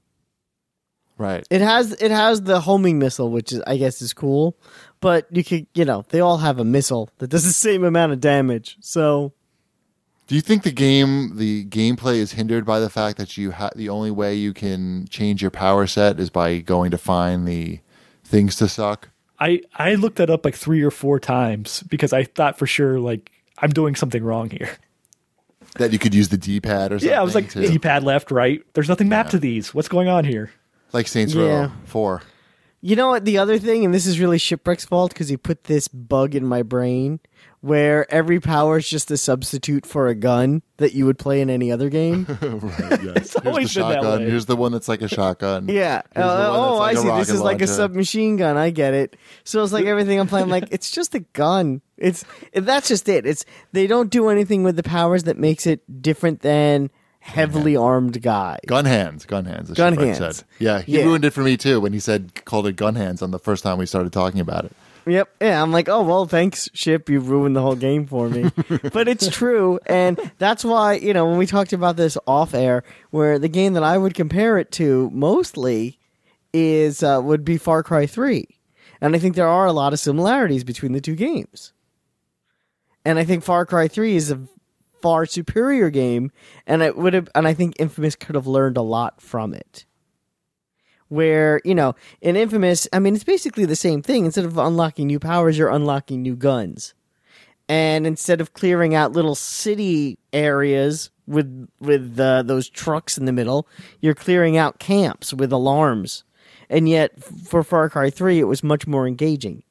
Right. It has the homing missile, which is I guess is cool, but you could they all have a missile that does the same amount of damage. So Do you think the gameplay is hindered by the fact that the only way you can change your power set is by going to find the things to suck? I looked that up like 3 or 4 times because I thought for sure like I'm doing something wrong here. That you could use the D-pad or something? Yeah, I was like too? D-pad left, right. There's nothing mapped to these. What's going on here? Like Saints Yeah. Row 4. you know what? The other thing, and this is really Shipwreck's fault because he put this bug in my brain where every power is just a substitute for a gun that you would play in any other game. Right, yes. It's always been that shotgun. way. Here's the one that's like a shotgun. Yeah. Here's the one that's I like a see. This rocket is like a launcher. submachine gun. I get it. So it's like everything I'm playing. I'm like, it's just a gun. That's just it. They don't do anything with the powers that makes it different than heavily armed guy. Gun hands. As Gun Shipwreck hands. said. Yeah, he Yeah. ruined it for me too when he called it gun hands on the first time we started talking about it. Yep. Yeah. I'm like, oh well, thanks, Ship. You ruined the whole game for me. But it's true, and that's why when we talked about this off air, where the game that I would compare it to mostly is would be Far Cry 3, and I think there are a lot of similarities between the two games. And I think Far Cry 3 is a far superior game, and I think Infamous could have learned a lot from it. Where, in Infamous, I mean, it's basically the same thing. Instead of unlocking new powers, you're unlocking new guns. And instead of clearing out little city areas with those trucks in the middle, you're clearing out camps with alarms. And yet, for Far Cry 3, it was much more engaging.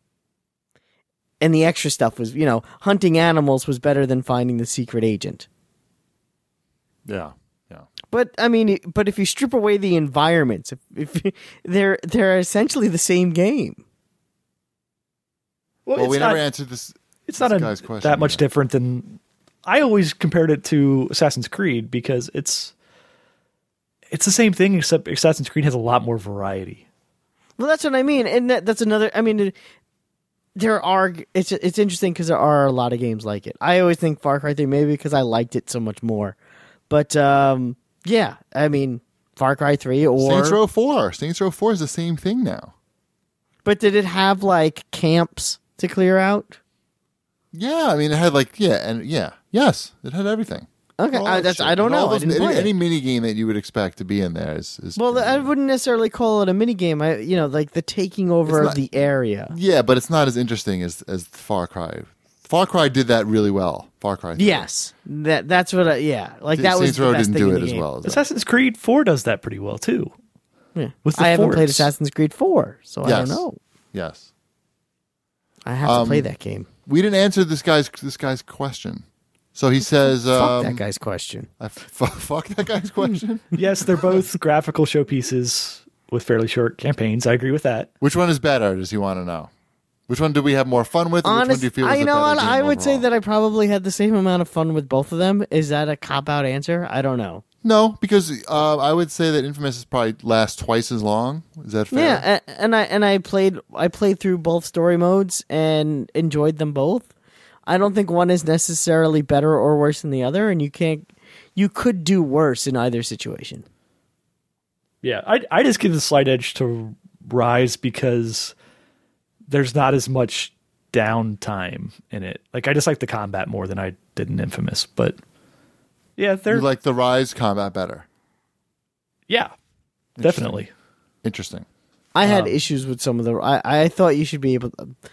And the extra stuff was, hunting animals was better than finding the secret agent. Yeah. But I mean, if you strip away the environments, if they're essentially the same game. Well, we never answered this. It's not guy's question that much either. different than I always compared it to Assassin's Creed because it's the same thing except Assassin's Creed has a lot more variety. Well, that's what I mean, and that's another. I mean, it's interesting because there are a lot of games like it. I always think Far Cry 3 maybe because I liked it so much more, but yeah, I mean Far Cry 3 or Saints Row 4. Saints Row 4 is the same thing now. But did it have like camps to clear out? Yeah, I mean it had yes, it had everything. Okay, All that shit. I don't And all know. I those- didn't play any it. mini game that you would expect to be in there is Well, I wouldn't necessarily call it a mini game. Like the taking over It's of not- the area. Yeah, but it's not as interesting as Far Cry. Far Cry did that really well. Far Cry 3. Yes, that's what. Like that was Saints the Row best didn't thing do in the it as game. well. As that. Assassin's Creed 4 does that pretty well too. Yeah. With the I haven't played forts. Assassin's Creed 4, so I don't Yes. know. Yes, I have to play that game. we didn't answer this guy's question. So he says, Fuck that guy's question. Fuck that guy's question. Yes, they're both graphical showpieces with fairly short campaigns. I agree with that. Which one is better? Does he want to know? Which one do we have more fun with? And which one do you feel is you a know better what? game I would say overall? that I probably had the same amount of fun with both of them. Is that a cop out answer? I don't know. No, because I would say that Infamous is probably lasts twice as long. Is that fair? Yeah, and I played through both story modes and enjoyed them both. I don't think one is necessarily better or worse than the other, and you could do worse in either situation. Yeah, I just give the slight edge to Rise because there's not as much downtime in it. Like, I just like the combat more than I did in Infamous. But yeah, You like the Rise combat better. yeah, definitely. Interesting. I had issues with some of the. I thought you should be able.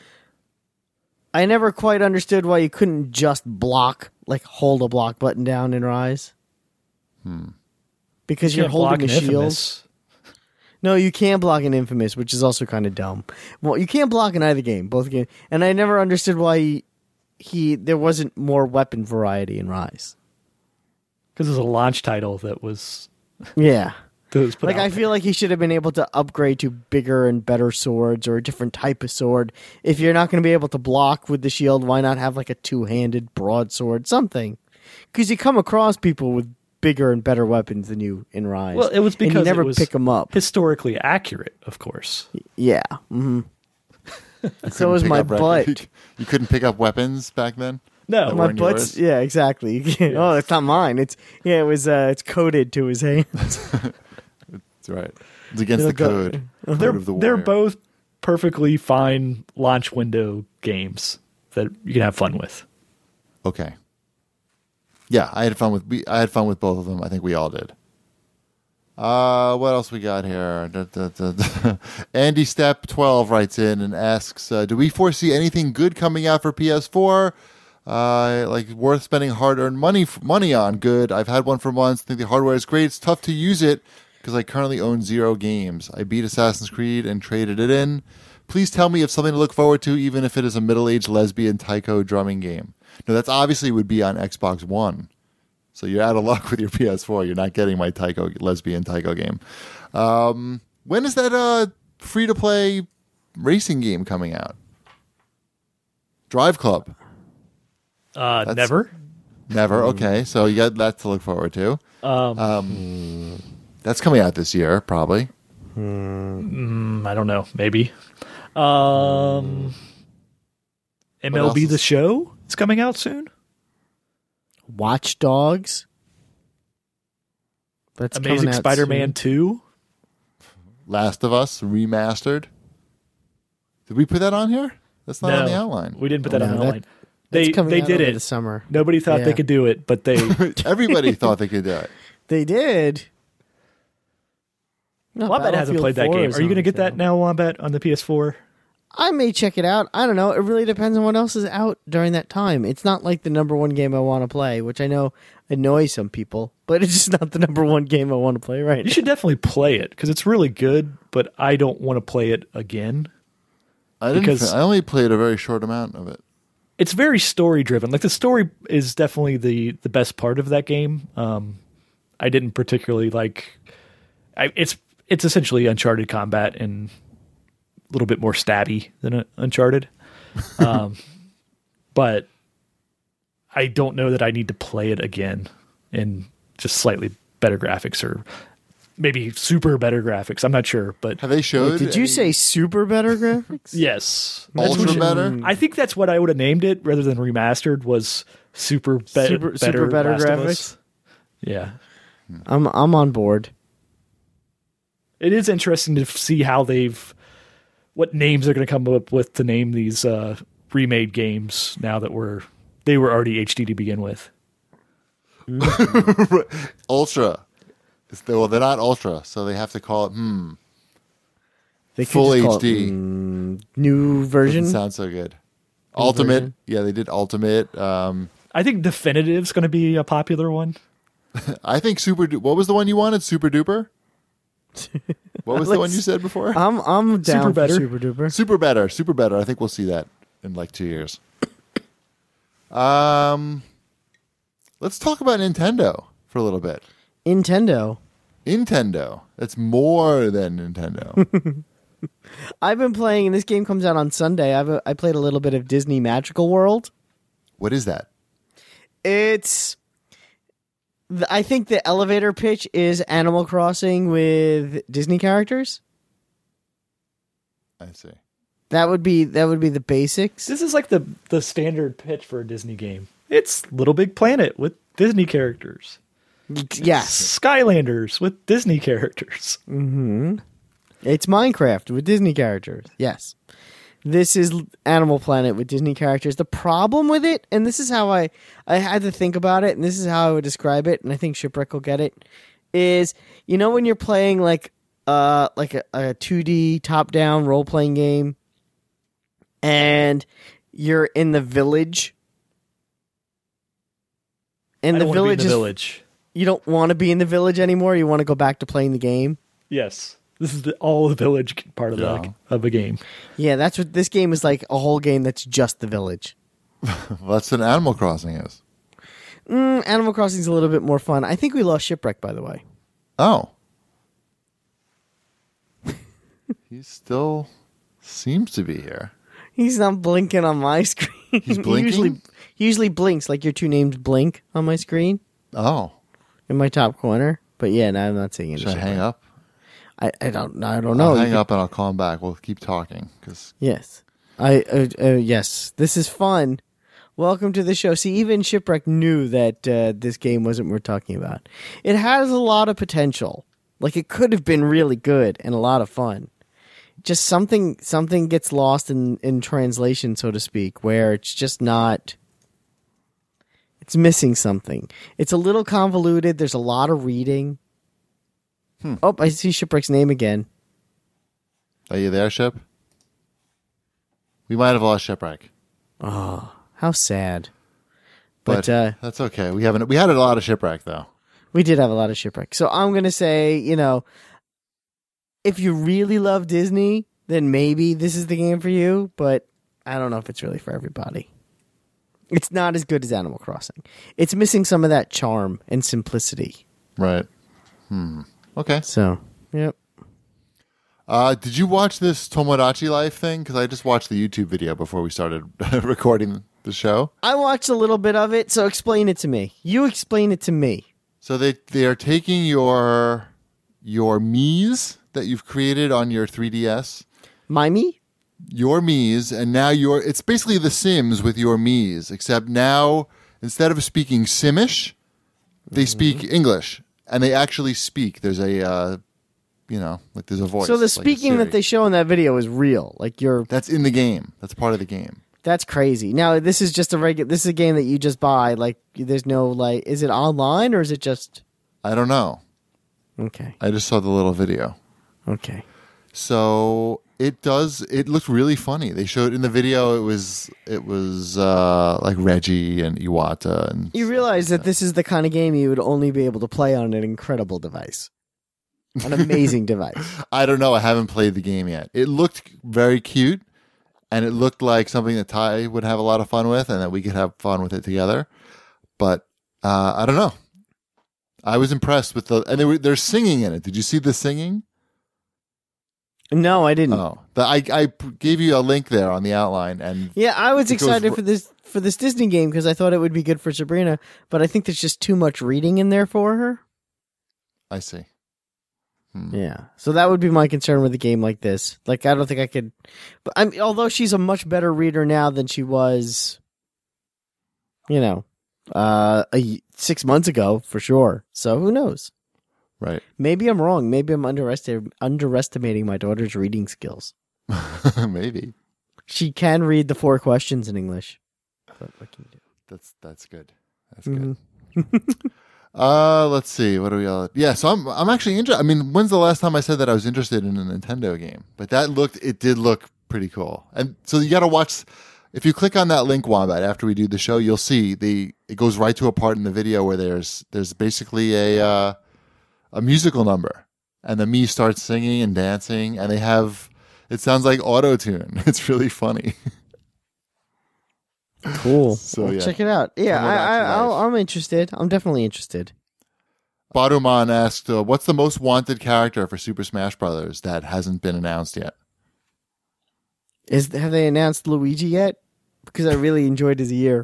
I never quite understood why you couldn't just block, like hold a block button down in Rise. Because you're Can't block holding a an shield. Infamous. No, you can't block an Infamous, which is also kind of dumb. Well, you can't block in either game, both games. And I never understood why there wasn't more weapon variety in Rise. Because it was a launch title that was Yeah. put Like, out I there. feel like he should have been able to upgrade to bigger and better swords or a different type of sword. If you're not going to be able to block with the shield, why not have like a two-handed broadsword? Something. Because you come across people with bigger and better weapons than you in Rise. Well, it was and you because never it was pick them up. historically accurate, of course. Yeah. Mm-hmm. So was Pick my up butt. You couldn't pick up weapons back then? No, That My weren't butt's yours? yeah, exactly. Oh, it's not mine. It's it's coded to his hands. That's right. It's against It'll the go- code. they're Code of the they're warrior. both perfectly fine launch window games that you can have fun with. Okay. Yeah, I had fun with both of them. I think we all did. What else we got here? Andy Step 12 writes in and asks, do we foresee anything good coming out for PS4? Like worth spending hard-earned money on? Good. I've had one for months. Think the hardware is great. It's tough to use it because I currently own 0 games. I beat Assassin's Creed and traded it in. Please tell me of something to look forward to, even if it is a middle-aged lesbian taiko drumming game. No, that's obviously would be on Xbox One. So you're out of luck with your PS4. You're not getting my lesbian taiko game. When is that free-to-play racing game coming out? Drive Club. Never. Never. Okay, so you got that to look forward to. That's coming out this year, probably. I don't know. Maybe. MLB is- The Show is coming out soon. Watch Dogs. That's Amazing coming out Spider-Man soon. 2. Last of Us remastered. Did we put that on here? That's not on the outline. We didn't put that on No, the that- outline. That's They coming out did over it. this summer. Nobody thought Yeah. they could do it, but they. Everybody thought they could do it. They did. No, Wombat hasn't Battlefield played that 4 game. is Are you going to on get that sale. now, Wombat, on the PS4? I may check it out. I don't know. It really depends on what else is out during that time. It's not like the number one game I want to play, which I know annoys some people, but it's just not the number one game I want to play right You should definitely play it because it's really good, but I don't want to play it again. I didn't. Because- I only played a very short amount of it. It's very story driven. Like the story is definitely the best part of that game. I didn't particularly like. It's essentially Uncharted combat and a little bit more stabby than Uncharted. But I don't know that I need to play it again in just slightly better graphics or maybe super better graphics. I'm not sure, but Have they showed? Did you say super better graphics? yes, That's ultra what you- better? I think that's what I would have named it rather than remastered. Was super better better Last of graphics? Us. Yeah, I'm on board. it is interesting to see how what names they're going to come up with to name these remade games now that they were already HD to begin with. Ultra. Well, they're not ultra, so they have to call it They could full just call it, HD. new version. Doesn't sound so good. Ultimate. version? Yeah, they did Ultimate. I think Definitive's going to be a popular one. I think What was the one you wanted? Super Duper. What was the one you said before? I'm down Super for better. super duper. Super better. Super better. I think we'll see that in like 2 years. Let's talk about Nintendo for a little bit. Nintendo. Nintendo. That's more than Nintendo. I've been playing, and this game comes out on Sunday. I played a little bit of Disney Magical World. What is that? I think the elevator pitch is Animal Crossing with Disney characters. I see. That would be the basics. This is like the standard pitch for a Disney game. It's Little Big Planet with Disney characters. Yes. Skylanders with Disney characters. It's Minecraft with Disney characters. Yes. This is Animal Planet with Disney characters. The problem with it, and this is how I had to think about it, and this is how I would describe it, and I think Shipwreck will get it, is, you know when you're playing like a 2D top-down role-playing game, and you're in the village, and the village you don't want to be in the village anymore. You want to go back to playing the game. Yes. This is all the village part of a game. Yeah, that's what this game is like. A whole game that's just the village. Well, that's what Animal Crossing is. Animal Crossing's a little bit more fun. I think we lost Shipwreck, by the way. Oh. He still seems to be here. He's not blinking on my screen. He's blinking? He usually blinks like your two names blink on my screen Oh. in my top corner. But yeah, no, I'm not seeing it. Should I hang up? I don't know. I'll hang up and I'll call him back. We'll keep talking. Yes. Yes. This is fun. Welcome to the show. See, even Shipwreck knew that this game wasn't worth talking about. It has a lot of potential. Like, it could have been really good and a lot of fun. Just something gets lost in translation, so to speak, where it's just not... It's missing something. It's a little convoluted. There's a lot of reading. Oh, I see Shipwreck's name again. Are you there, Ship? We might have lost Shipwreck. Oh, how sad. But that's okay. We had a lot of Shipwreck, though. We did have a lot of Shipwreck. So I'm going to say, if you really love Disney, then maybe this is the game for you. But I don't know if it's really for everybody. It's not as good as Animal Crossing. It's missing some of that charm and simplicity. Right. Okay. So, yep. Did you watch this Tomodachi Life thing? Because I just watched the YouTube video before we started recording the show. I watched a little bit of it, so explain it to me. You explain it to me. So they are taking your Miis that you've created on your 3DS. My me? Your Miis, and now it's basically The Sims with your Miis, except now instead of speaking Simish, they speak English. And they actually speak. There's a, there's a voice. So the speaking that they show in that video is real. That's in the game. That's part of the game. That's crazy. Now, this is just this is a game that you just buy. There's no, is it online or is it just... I don't know. Okay. I just saw the little video. Okay. So it looked really funny. They showed in the video, it was like Reggie and Iwata. And you realize that this is the kind of game you would only be able to play on an incredible device. An amazing device. I don't know. I haven't played the game yet. It looked very cute, and it looked like something that Ty would have a lot of fun with, and that we could have fun with it together. But I don't know. I was impressed with and they're singing in it. Did you see the singing? No, I didn't. Oh, I gave you a link there on the outline, and yeah, I was excited for this Disney game because I thought it would be good for Sabrina, but I think there's just too much reading in there for her. I see. Yeah, so that would be my concern with a game like this. I don't think I could. But although she's a much better reader now than she was, 6 months ago for sure. So who knows? Right. Maybe I'm wrong. Maybe I'm underestimating my daughter's reading skills. Maybe. She can read the 4 questions in English. But what can you do? That's good. That's good. Let's see. What do we all? Yeah. So I'm actually interested. I mean, when's the last time I said that I was interested in a Nintendo game? But it did look pretty cool. And so you got to watch. If you click on that link, Wombat, after we do the show, you'll see it goes right to a part in the video where there's basically a musical number, and the Mii starts singing and dancing, and it sounds like auto-tune. It's really funny. Cool. So well, yeah, check it out. Yeah, I'm interested. I'm definitely interested. Baruman asked, what's the most wanted character for Super Smash Brothers that hasn't been announced yet? Have they announced Luigi yet? Because I really enjoyed his ear.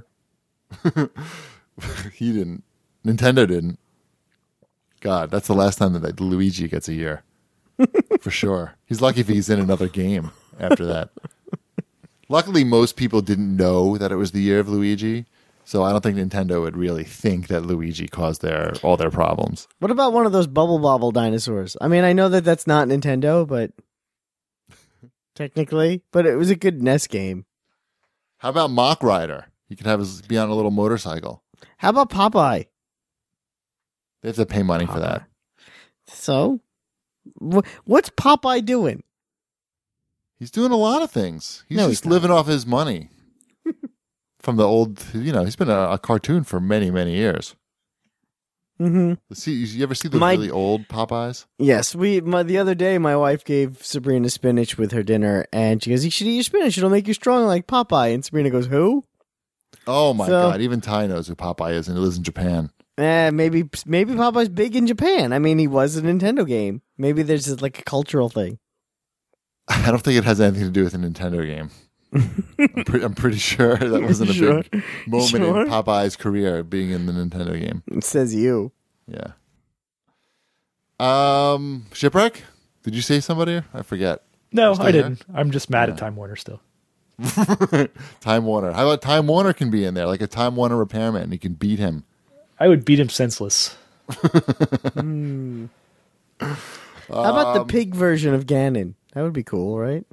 He didn't. Nintendo didn't. God, that's the last time that Luigi gets a year. For sure. He's lucky if he's in another game after that. Luckily, most people didn't know that it was the year of Luigi. So I don't think Nintendo would really think that Luigi caused all their problems. What about one of those Bubble Bobble dinosaurs? I mean, I know that that's not Nintendo, but technically, but it was a good NES game. How about Mock Rider? He could be on a little motorcycle. How about Popeye? They have to pay money for that. So, what's Popeye doing? He's doing a lot of things. He's No, just he's not. living off his money. From the old, he's been a cartoon for many, many years. Mm-hmm. You ever see the My- really old Popeyes? Yes, the other day my wife gave Sabrina spinach with her dinner, and she goes, "You should eat your spinach; it'll make you strong like Popeye." And Sabrina goes, "Who?" Oh my So- God! Even Ty knows who Popeye is, and he lives in Japan. Maybe Popeye's big in Japan. I mean, he was a Nintendo game. Maybe there's just like a cultural thing. I don't think it has anything to do with a Nintendo game. I'm pretty sure that wasn't a Sure. big moment Sure. in Popeye's career being in the Nintendo game. It says you. Yeah. Shipwreck? Did you say somebody? I forget. No, Still I here? didn't. I'm just mad at Time Warner still. Time Warner. How about Time Warner can be in there, like a Time Warner repairman? You can beat him. I would beat him senseless. How about the pig version of Ganon? That would be cool, right?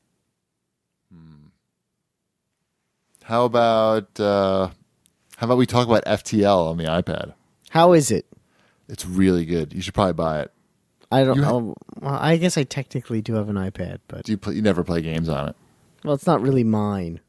How about we talk about FTL on the iPad? How is it? It's really good. You should probably buy it. I don't You know. Well, I guess I technically do have an iPad, but You never play games on it. well, it's not really mine.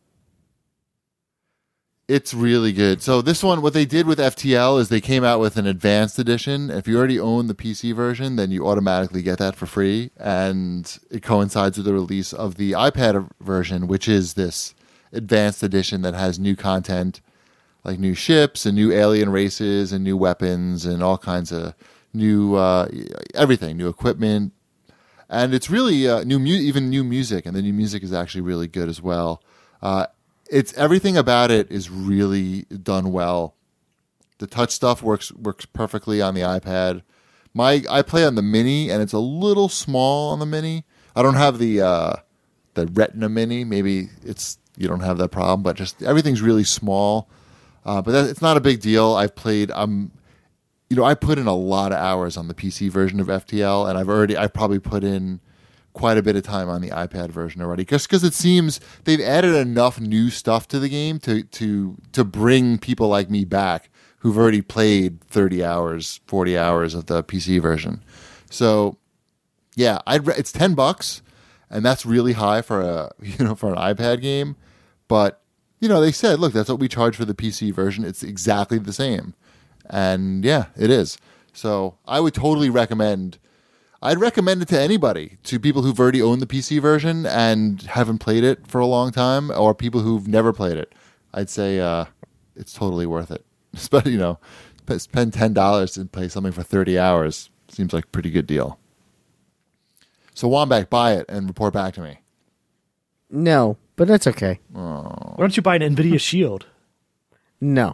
It's really good. So this one, what they did with FTL is they came out with an advanced edition. If you already own the PC version, then you automatically get that for free. And it coincides with the release of the iPad version, which is this advanced edition that has new content, like new ships and new alien races and new weapons and all kinds of new everything, new equipment. And it's really even new music. And the new music is actually really good as well. It's everything about it is really done well. The touch stuff works perfectly on the iPad. I play on the Mini, and it's a little small on the Mini. I don't have the Retina Mini. Maybe you don't have that problem, but just everything's really small. But it's not a big deal. I put in a lot of hours on the PC version of FTL, and I've probably put in quite a bit of time on the iPad version already, just because it seems they've added enough new stuff to the game to bring people like me back who've already played 30 hours, 40 hours of the PC version. So yeah, it's $10, and that's really high for for an iPad game. But they said, look, that's what we charge for the PC version. It's exactly the same, and yeah, it is. So I would totally recommend. I'd recommend it to anybody, to people who've already owned the PC version and haven't played it for a long time, or people who've never played it. I'd say it's totally worth it. Especially, spend $10 to play something for 30 hours. Seems like a pretty good deal. So Wombat, buy it and report back to me. No, but that's okay. Why don't you buy an NVIDIA Shield? No.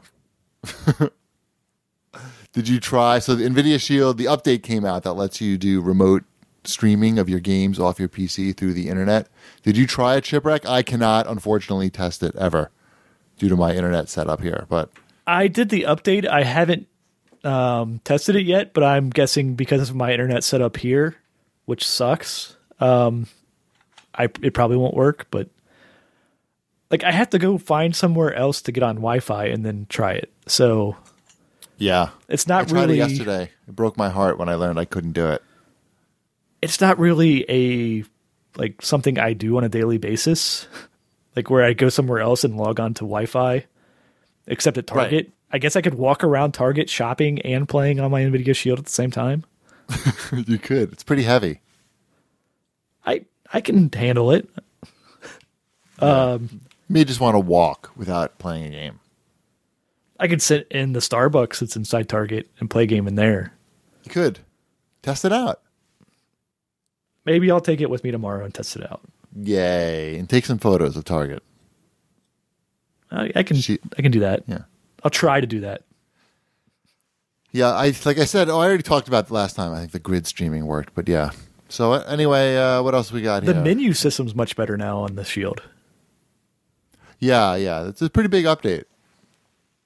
Did you try? So the NVIDIA Shield, the update came out that lets you do remote streaming of your games off your PC through the internet. Did you try it, Shipwreck? I cannot, unfortunately, test it ever due to my internet setup here. But I did the update. I haven't tested it yet, but I'm guessing because of my internet setup here, which sucks, it probably won't work. But I have to go find somewhere else to get on Wi-Fi and then try it. So. yeah, It's not I tried really it yesterday. It broke my heart when I learned I couldn't do it. It's not really something I do on a daily basis, where I go somewhere else and log on to Wi-Fi, except at Target. Right. I guess I could walk around Target shopping and playing on my NVIDIA Shield at the same time. You could. It's pretty heavy. I can handle it. You may just want to walk without playing a game. I could sit in the Starbucks that's inside Target and play a game in there. You could. Test it out. Maybe I'll take it with me tomorrow and test it out. Yay. And take some photos of Target. I can do that. Yeah. I'll try to do that. Yeah, like I said, I already talked about it last time. I think the grid streaming worked, but yeah. So anyway, what else we got here? The menu system's much better now on the Shield. Yeah, it's a pretty big update.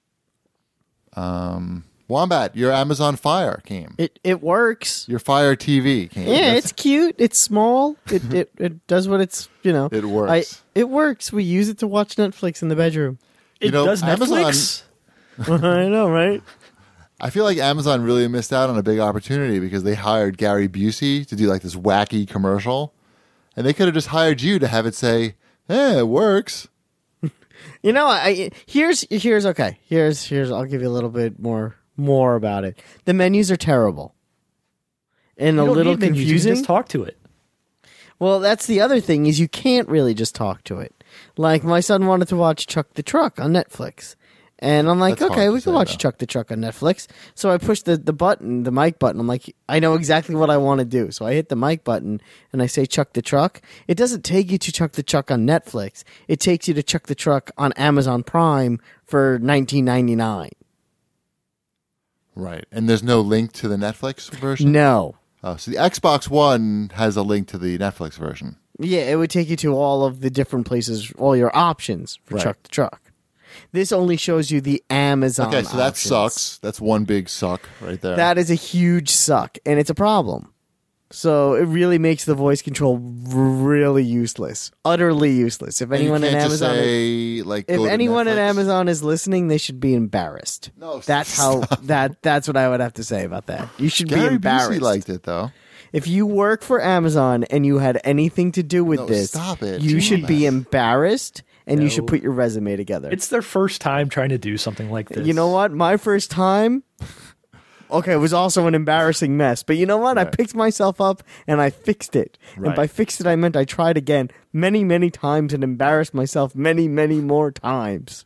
Wombat, your Amazon Fire came. It works. Your Fire TV came. Yeah, it's cute. It's small. It does what it's It works. It works. We use it to watch Netflix in the bedroom. It does Netflix. I know, right? I feel like Amazon really missed out on a big opportunity because they hired Gary Busey to do like this wacky commercial, and they could have just hired you to have it say, it works. You know, here's okay. Here's I'll give you a little bit more about it. The menus are terrible and You a don't little need menus, you can confusing. just talk to it. Well, that's the other thing is you can't really just talk to it. Like my son wanted to watch Chuck the Truck on Netflix. And I'm like, That's okay, hard we to can say, watch though. Chuck the Truck on Netflix. So I pushed the button, the mic button. I'm like, I know exactly what I want to do. So I hit the mic button and I say Chuck the Truck. It doesn't take you to Chuck the Truck on Netflix. It takes you to Chuck the Truck on Amazon Prime for $19.99. Right. And there's no link to the Netflix version? No. Oh, so the Xbox One has a link to the Netflix version. Yeah, it would take you to all of the different places, all your options for Right. Chuck the Truck. This only shows you the Amazon Okay, so that options. sucks. That's one big suck right there. That is a huge suck, and it's a problem. So it really makes the voice control really useless, utterly useless. If And you anyone in can't just Amazon, say, like, if go to anyone at Netflix? Amazon is listening, they should be embarrassed. No, That's how that's what I would have to say about that. You should be Gary embarrassed. Busey liked it though. If you work for Amazon and you had anything to do with No, this, stop it. you should be Thomas. embarrassed, and you should No. put your resume together. It's their first time trying to do something like this. You know what? My first time, okay, it was also an embarrassing mess. But you know what? I Right. picked myself up and I fixed it. Right. And by fixed it, I meant I tried again many, many times and embarrassed myself many, many more times.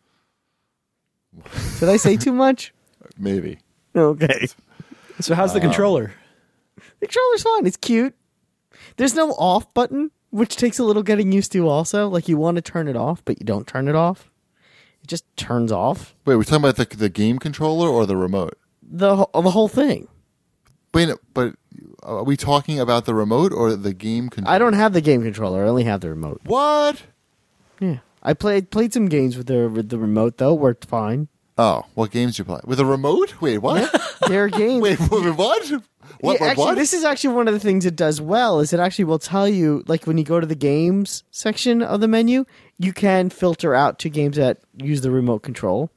Did I say too much? Maybe. Okay. So how's the controller? The controller's fine. It's cute. There's no off button, which takes a little getting used to also. Like you want to turn it off, but you don't turn it off. It just turns off. Wait, we're talking about the game controller or the remote? The whole thing. Wait, but are we talking about the remote or the game controller? I don't have the game controller. I only have the remote. What? Yeah, I played some games with the remote though. Worked fine. Oh, what games do you play? With a remote? Wait, what? There are games. Wait, what? What? Yeah, actually, what? this is actually one of the things it does well. Is it actually will tell you, like when you go to the games section of the menu, you can filter out to games that use the remote control.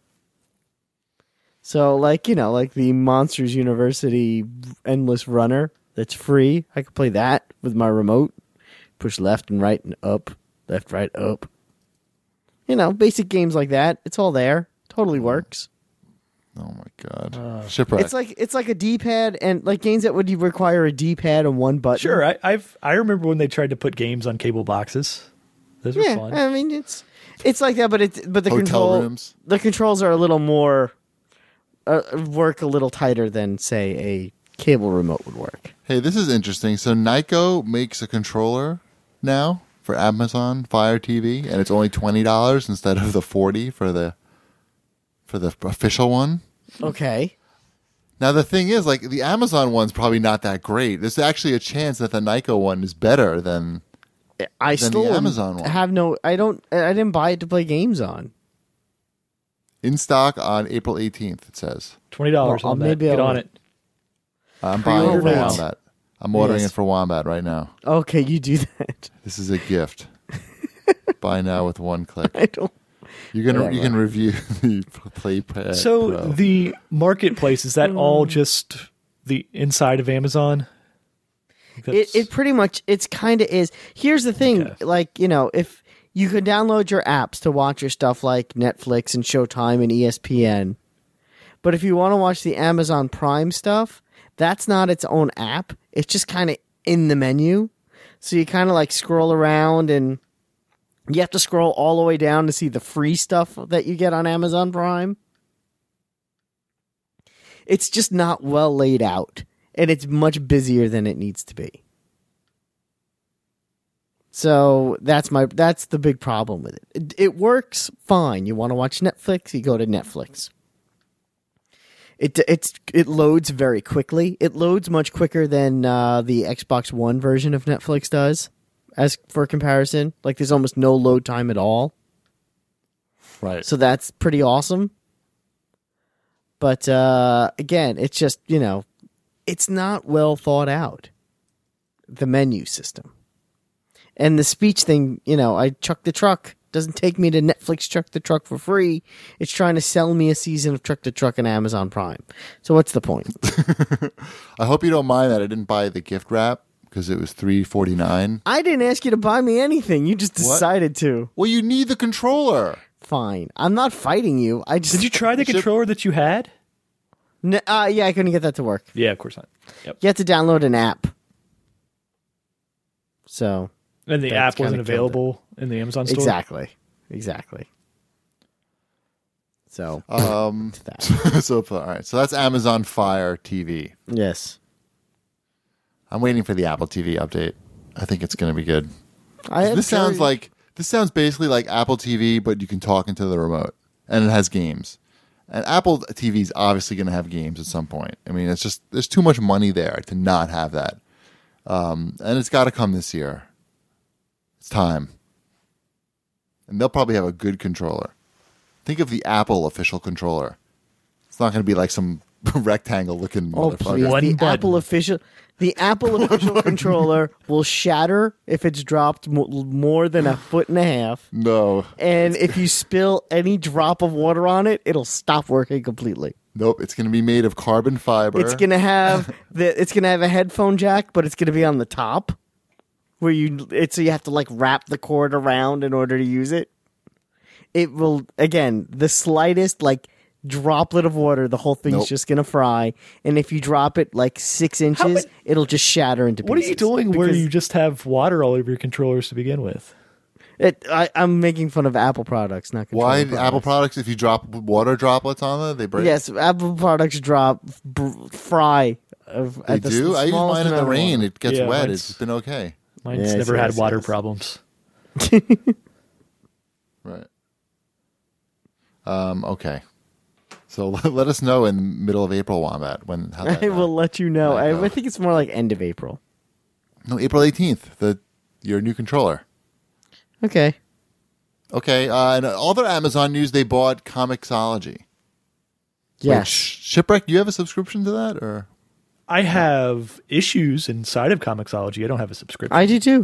So, like like the Monsters University Endless Runner, that's free. I could play that with my remote. Push left and right and up, left, right, up. Basic games like that. It's all there. Totally works. Oh my god. Shipwreck. It's like a D-pad, and like games that would require a D-pad and one button. Sure, I remember when they tried to put games on cable boxes. Those were Yeah, fun. I mean it's like that, but the Hotel rooms. the controls are a little more work a little tighter than say a cable remote would work. Hey, this is interesting. So Nyko makes a controller now for Amazon Fire TV, and it's only $20 instead of the $40 for the official one. Okay. Now the thing is, like the Amazon one's probably not that great. There's actually a chance that the Nyko one is better than. I Than still the Amazon one. have no. I didn't buy it to play games on. In stock on April 18th, it says. $20 Well, on that. maybe Get I'll- on it. I'm buying it for Pre-order. Wombat. I'm ordering Yes. it for Wombat right now. Okay, you do that. This is a gift. Buy now with one click. I don't. You can Whatever. review the PlayPad So Pro. the marketplace, is that all just the inside of Amazon? It pretty much it's kind of is. Here's the thing, Okay. like if you could download your apps to watch your stuff like Netflix and Showtime and ESPN, but if you want to watch the Amazon Prime stuff, that's not its own app. It's just kind of in the menu, so you kind of like scroll around and you have to scroll all the way down to see the free stuff that you get on Amazon Prime. It's just not well laid out. And it's much busier than it needs to be. So that's the big problem with it. It works fine. You want to watch Netflix, you go to Netflix. It loads very quickly. It loads much quicker than the Xbox One version of Netflix does. As for comparison, like there's almost no load time at all. right. So that's pretty awesome. But again, it's just, it's not well thought out, the menu system. And the speech thing, I Chuck the Truck doesn't take me to Netflix Chuck the Truck for free. It's trying to sell me a season of Chuck the Truck on Amazon Prime. So what's the point? I hope you don't mind that I didn't buy the gift wrap because it was $3.49. I didn't ask you to buy me anything. You just decided to. Well, you need the controller. Fine. I'm not fighting you. Did you try the controller that you had? Yeah, I couldn't get that to work. Yeah, of course not. Yep. You have to download an app. So... And the app wasn't available in the Amazon store? Exactly. So, that. All right. So that's Amazon Fire TV. Yes. I'm waiting for the Apple TV update. I think it's going to be good. This sounds basically like Apple TV, but you can talk into the remote, and it has games. And Apple TV is obviously going to have games at some point. I mean, it's just there's too much money there to not have that, and it's got to come this year. It's time. And they'll probably have a good controller. Think of the Apple official controller. It's not going to be like some rectangle-looking motherfucker. Please. The Apple official controller will shatter if it's dropped more than a foot and a half. No. And if you spill any drop of water on it, it'll stop working completely. Nope. It's going to be made of carbon fiber. It's going to have a headphone jack, but it's going to be on the top. So you have to like wrap the cord around in order to use it. It will, again, the slightest like droplet of water, the whole thing's just gonna fry. And if you drop it like 6 inches, it'll just shatter into pieces. What are you doing where you just have water all over your controllers to begin with? I'm making fun of Apple products, not controller Why products. Apple products? If you drop water droplets on them, they break. Yes, Apple products fry. They do. I use mine in the rain. It gets wet. It's been okay. Mine's never had water problems. Right. Okay. So let us know in middle of April, Wombat. I will let you know. I think it's more like end of April. No, April 18th. Your new controller. Okay. Okay. And other Amazon news, they bought Comixology. Yes. Wait, Shipwreck, do you have a subscription to that? Or I have issues inside of Comixology. I don't have a subscription. I do too.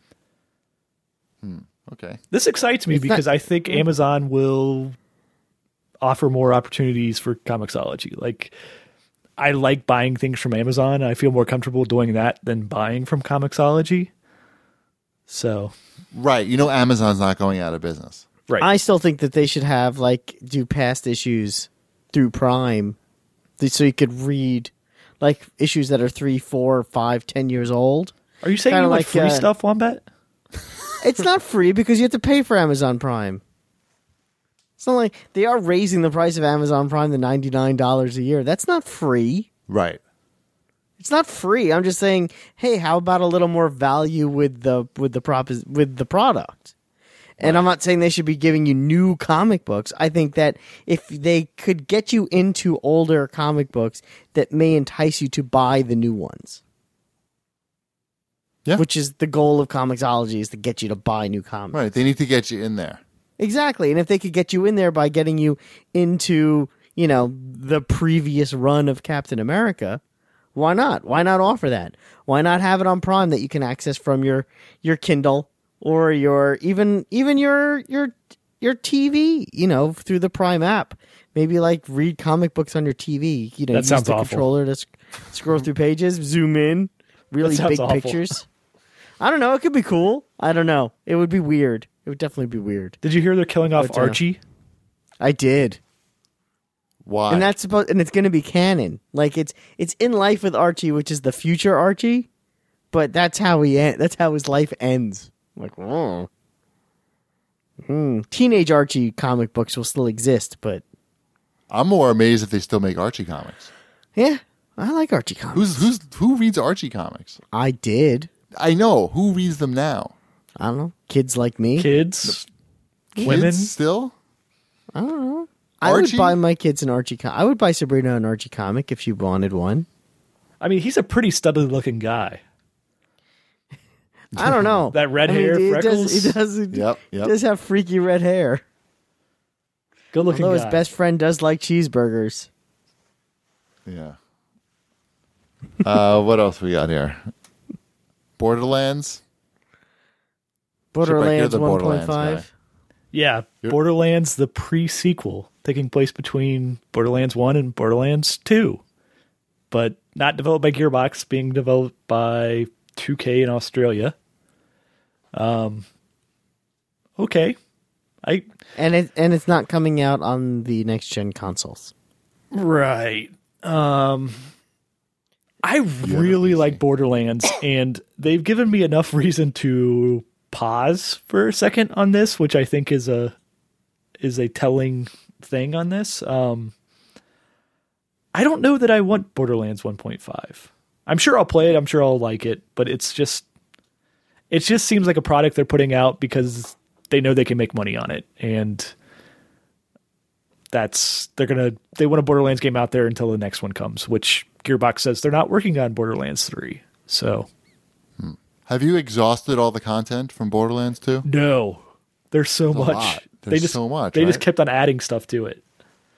Okay. This excites me because I think Amazon will offer more opportunities for Comixology. Like, I like buying things from Amazon. I feel more comfortable doing that than buying from Comixology. So, right. Amazon's not going out of business. Right. I still think that they should have do past issues through Prime, so you could read issues that are 3, 4, 5, 10 years old. Are you saying you want free stuff, Wombat? It's not free because you have to pay for Amazon Prime. It's not like they are raising the price of Amazon Prime to $99 a year. That's not free. Right. It's not free. I'm just saying, hey, how about a little more value with the product? And I'm not saying they should be giving you new comic books. I think that if they could get you into older comic books, that may entice you to buy the new ones. Yeah. Which is the goal of Comixology, is to get you to buy new comics. Right. They need to get you in there. Exactly. And if they could get you in there by getting you into, the previous run of Captain America, why not? Why not offer that? Why not have it on Prime that you can access from your Kindle or your even your TV, through the Prime app. Maybe read comic books on your TV. That use sounds the awful. Controller to scroll through pages, zoom in, really big awful. pictures. I don't know. It could be cool. I don't know. It would be weird. It would definitely be weird. Did you hear they're killing off Archie? I did. Why? And it's going to be canon. It's in life with Archie, which is the future Archie, but that's how his life ends. Whoa. Teenage Archie comic books will still exist, but I'm more amazed if they still make Archie comics. yeah, I like Archie comics. Who reads Archie comics? I did. I know. Who reads them now? I don't know. Kids like me. Kids? Women? Kids still? I don't know. Archie? I would buy my kids an Archie comic. I would buy Sabrina an Archie comic if she wanted one. I mean, he's a pretty studly looking guy. I don't know. That red hair, freckles? He does have freaky red hair. Good looking Although guy. his best friend does like cheeseburgers. Yeah. What else we got here? Borderlands. Borderlands the Borderlands 1.5. guy. Yeah, Borderlands, the pre-sequel, taking place between Borderlands 1 and Borderlands 2. But not developed by Gearbox, being developed by 2K in Australia. Okay. And it's not coming out on the next gen consoles. Right. I really like Borderlands, and they've given me enough reason to pause for a second on this, which I think is a telling thing on this. I don't know that I want Borderlands 1.5. I'm sure I'll play it. I'm sure I'll like it, but it just seems like a product they're putting out because they know they can make money on it, and they want a Borderlands game out there until the next one comes, which Gearbox says they're not working on Borderlands 3. So, have you exhausted all the content from Borderlands 2? no, there's so There's a much. lot. There's so much. They just right? kept on adding stuff to it.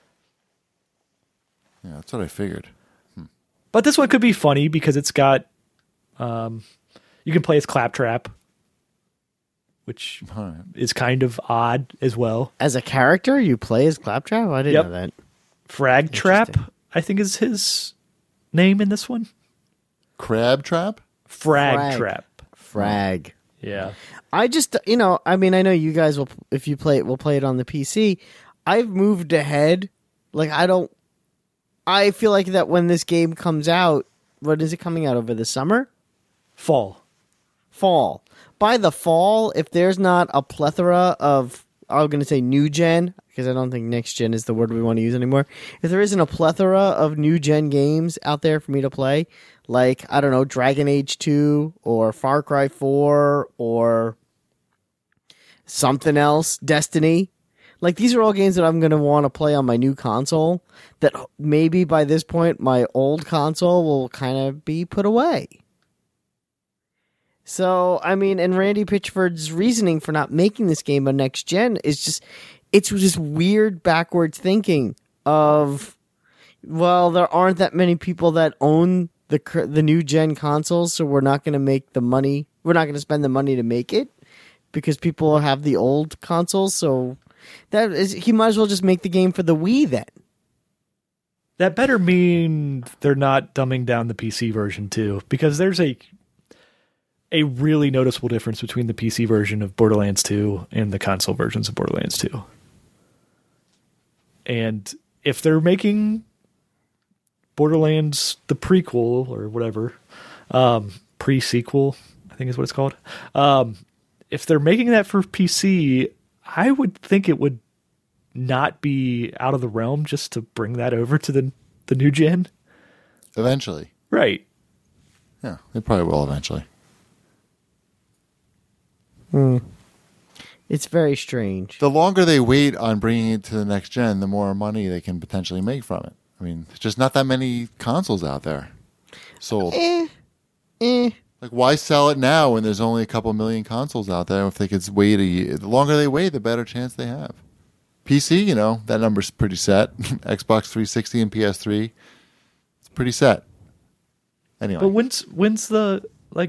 Yeah, that's what I figured. But this one could be funny because it's got, you can play as Claptrap, which All right. is kind of odd as well. As a character, you play as Claptrap? I didn't Yep. know that. Frag Trap, Interesting. I think is his name in this one. Crab Trap? Frag Trap. Frag. Yeah. I just, I know you guys will, if you play it, will play it on the PC. I've moved ahead. Like, I feel like that when this game comes out, what is it coming out over the summer? Fall. By the fall, if there's not a plethora of, I'm going to say new gen, because I don't think next gen is the word we want to use anymore. If there isn't a plethora of new gen games out there for me to play, like, I don't know, Dragon Age 2 or Far Cry 4 or something else, Destiny. Like, these are all games that I'm going to want to play on my new console that maybe by this point my old console will kind of be put away. So, I mean, and Randy Pitchford's reasoning for not making this game a next gen is just, it's just weird backwards thinking of, well, there aren't that many people that own the new gen consoles, so we're not going to make the money. We're not going to spend the money to make it because people have the old consoles. So he might as well just make the game for the Wii then. That better mean they're not dumbing down the PC version too, because there's a really noticeable difference between the PC version of Borderlands 2 and the console versions of Borderlands 2. And if they're making Borderlands the prequel or whatever, pre-sequel, I think is what it's called. If they're making that for PC, I would think it would not be out of the realm just to bring that over to the new gen. Eventually. Right. Yeah, they probably will eventually. It's very strange. The longer they wait on bringing it to the next gen, the more money they can potentially make from it. I mean, there's just not that many consoles out there sold. Like, why sell it now when there's only a couple million consoles out there? If they could wait a year, the longer they wait, the better chance they have. PC, that number's pretty set. Xbox 360 and PS3, it's pretty set. Anyway, But when's the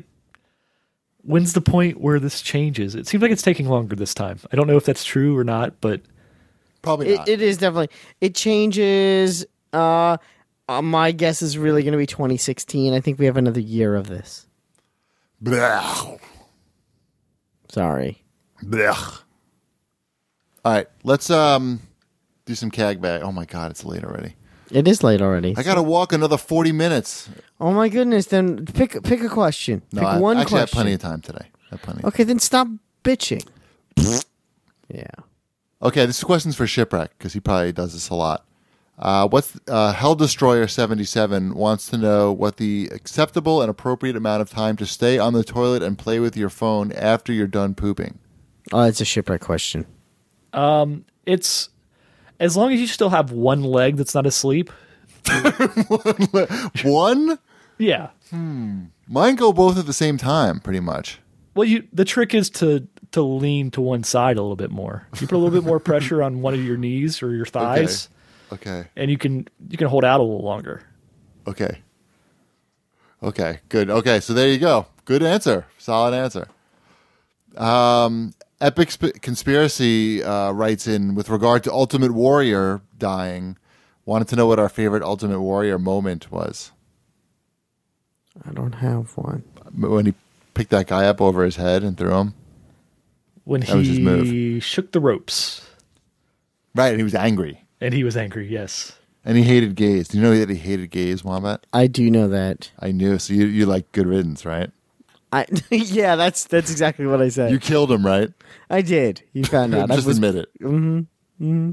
point where this changes? It seems like it's taking longer this time. I don't know if that's true or not, but probably not. It is definitely. It changes. My guess is really going to be 2016. I think we have another year of this. Blech. Sorry. Blech. All right, let's do some CAG bag. Oh my God, it's late already. It is late already. I got to walk another 40 minutes. Oh my goodness! Then pick a question. No, pick I one actually have question. plenty of time today. I have plenty. Okay, then stop bitching. Yeah. Okay, this question's for Shipwreck because he probably does this a lot. What's Hell Destroyer 77 wants to know what the acceptable and appropriate amount of time to stay on the toilet and play with your phone after you're done pooping. Oh, it's a shipwreck question. it's as long as you still have one leg that's not asleep. One? Yeah. Mine go both at the same time, pretty much. Well, the trick is to lean to one side a little bit more. You put a little bit more pressure on one of your knees or your thighs, Okay. and you can hold out a little longer. Okay. Okay, good. Okay, so there you go. Good answer. Solid answer. Conspiracy writes in with regard to Ultimate Warrior dying, wanted to know what our favorite Ultimate Warrior moment was. I don't have one. When he picked that guy up over his head and threw him. When That was his he move. shook the ropes. Right, and he was angry. And he was angry, yes. And he hated gays. Do you know that he hated gays, Wombat? I do know that. I knew. So you like Good Riddance, right? Yeah, that's exactly what I said. You killed him, right? I did. You found out. Just admit it. Mm-hmm.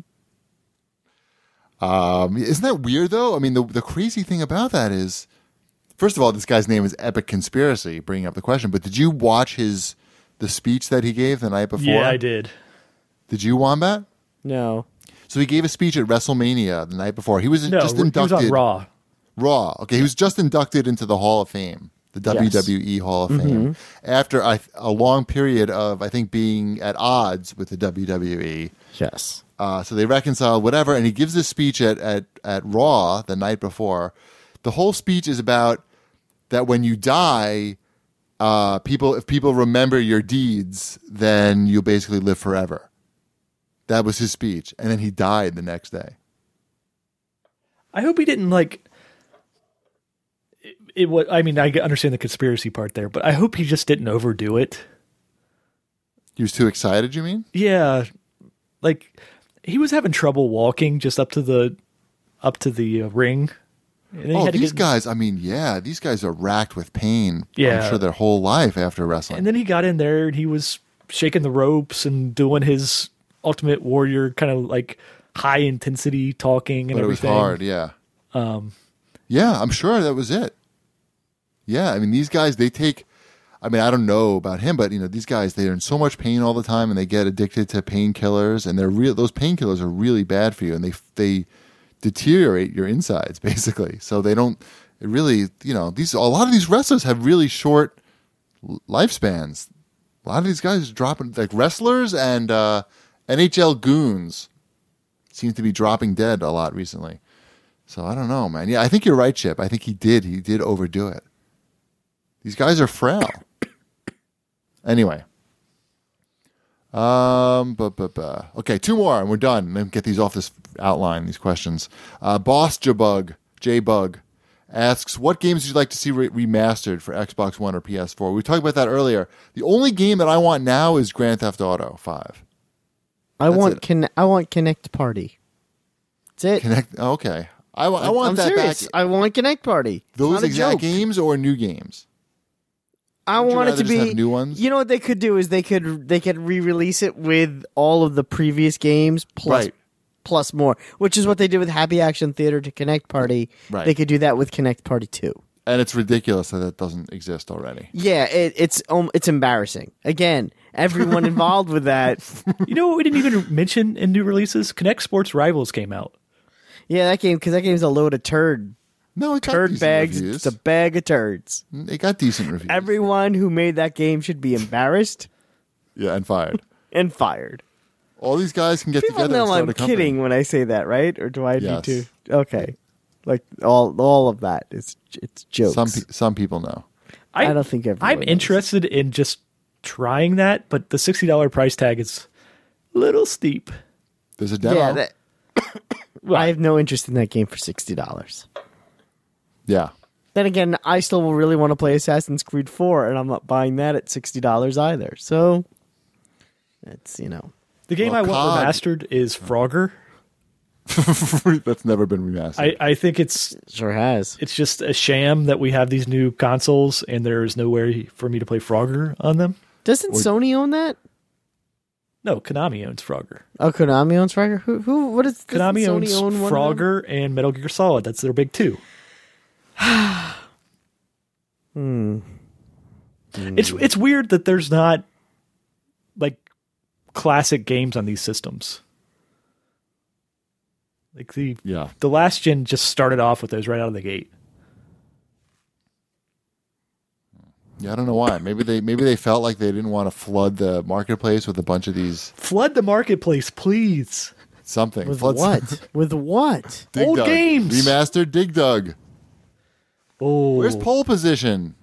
Isn't that weird, though? I mean, the crazy thing about that is, first of all, this guy's name is Epic Conspiracy, bringing up the question. But did you watch the speech that he gave the night before? Yeah, I did. Did you, Wombat? No. So he gave a speech at WrestleMania the night before. He was just inducted. He was on Raw. Raw. Okay, he was just inducted into the Hall of Fame, the WWE Hall of Fame, after a long period of, I think, being at odds with the WWE. Yes. So they reconciled, whatever, and he gives this speech at Raw the night before. The whole speech is about that when you die, if people remember your deeds, then you'll basically live forever. That was his speech, and then he died the next day. I hope he didn't it. I mean, I understand the conspiracy part there, but I hope he just didn't overdo it. He was too excited, you mean? Yeah, he was having trouble walking just up to the ring. And then he had to these guys! I mean, these guys are racked with pain. Yeah. I'm sure their whole life after wrestling. And then he got in there and he was shaking the ropes and doing his Ultimate Warrior kind of high intensity talking and everything. It was hard, yeah. Yeah, I'm sure that was it. Yeah, I mean, these guys, they take, I mean, I don't know about him, but, these guys, they're in so much pain all the time and they get addicted to painkillers, and those painkillers are really bad for you, and they deteriorate your insides, basically. So they don't, it really, a lot of these wrestlers have really short lifespans. A lot of these guys are dropping, like wrestlers and NHL goons seem to be dropping dead a lot recently. So I don't know, man. Yeah, I think you're right, Chip. I think he did overdo it. These guys are frail. Anyway. Okay, two more and we're done. Let me get these off this outline, these questions. Boss J-Bug asks, what games would you like to see remastered for Xbox One or PS4? We talked about that earlier. The only game that I want now is Grand Theft Auto 5. I want Connect Party. That's it. Okay. I want I'm that serious. back. I want Connect Party. It's Those not a exact joke. games or new games? I Would you want it rather to just be have new ones? You know what they could do is they could re-release it with all of the previous games plus more, which is what they did with Happy Action Theater to Connect Party. Right. They could do that with Connect Party 2. And it's ridiculous that doesn't exist already. Yeah, it's embarrassing. Again, everyone involved with that. You know what we didn't even mention in new releases? Connect Sports Rivals came out. Yeah, that game's a load of No, it got turd decent bags. reviews. It's a bag of turds. It got decent reviews. Everyone who made that game should be embarrassed Yeah, and fired. and fired. All these guys can get People together and know start I'm a company. kidding when I say that, right? Or do I Yes. need to? Okay, like all of that. It's jokes. Some people know. I don't think everyone I'm knows. interested in just trying that, but the $60 price tag is a little steep. There's a demo. Yeah, I have no interest in that game for $60. Yeah. Then again, I still will really want to play Assassin's Creed 4, and I'm not buying that at $60 either. So it's The game Well, I want COD remastered is Frogger. That's never been remastered. I think it's sure has. it's just a sham that we have these new consoles and there is nowhere for me to play Frogger on them. Doesn't Sony own that? No, Konami owns Frogger. Oh, Konami owns Frogger. Who? What is Konami Sony owns own one of them? Frogger and Metal Gear Solid. That's their big two. It's weird that there's not classic games on these systems. Yeah. The last gen just started off with those right out of the gate. Yeah, I don't know why. Maybe they felt like they didn't want to flood the marketplace with a bunch of these Flood the marketplace, please. something. With Flood what? With what? Dig Old Dug. games. Remastered Dig Dug. Oh, Where's pole position?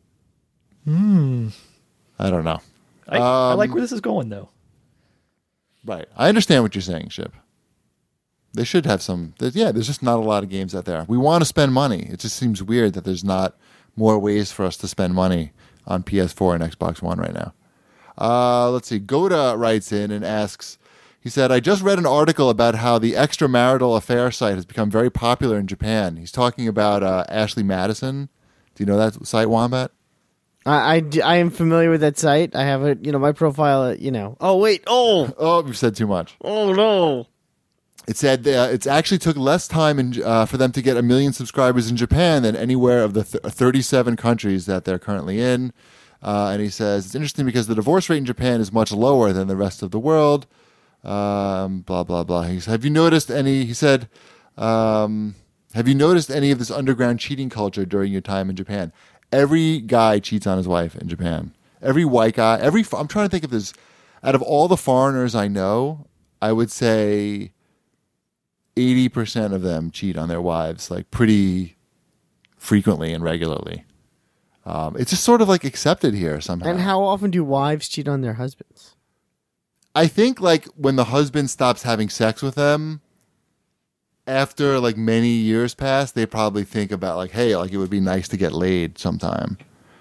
I don't know. I like where this is going, though. Right. I understand what you're saying, Ship. They should have some. There's just not a lot of games out there. We want to spend money. It just seems weird that there's not more ways for us to spend money on PS4 and Xbox One right now. Let's see. Goda writes in and asks, he said, I just read an article about how the extramarital affair site has become very popular in Japan. He's talking about Ashley Madison. Do you know that site, Wombat? I am familiar with that site. I have it, my profile, Oh, wait. Oh, you've said too much. Oh, no. It said it actually took less time for them to get 1 million subscribers in Japan than anywhere of the 37 countries that they're currently in. And he says, it's interesting because the divorce rate in Japan is much lower than the rest of the world. Blah, blah, blah. Have you noticed any, he said, have you noticed any of this underground cheating culture during your time in Japan? Every guy cheats on his wife in Japan. Every white guy, I'm trying to think if there's, out of all the foreigners I know, I would say 80% of them cheat on their wives, like pretty frequently and regularly. It's just sort of like accepted here somehow. And how often do wives cheat on their husbands? I think like when the husband stops having sex with them, after like many years pass, they probably think about like, hey, like it would be nice to get laid sometime.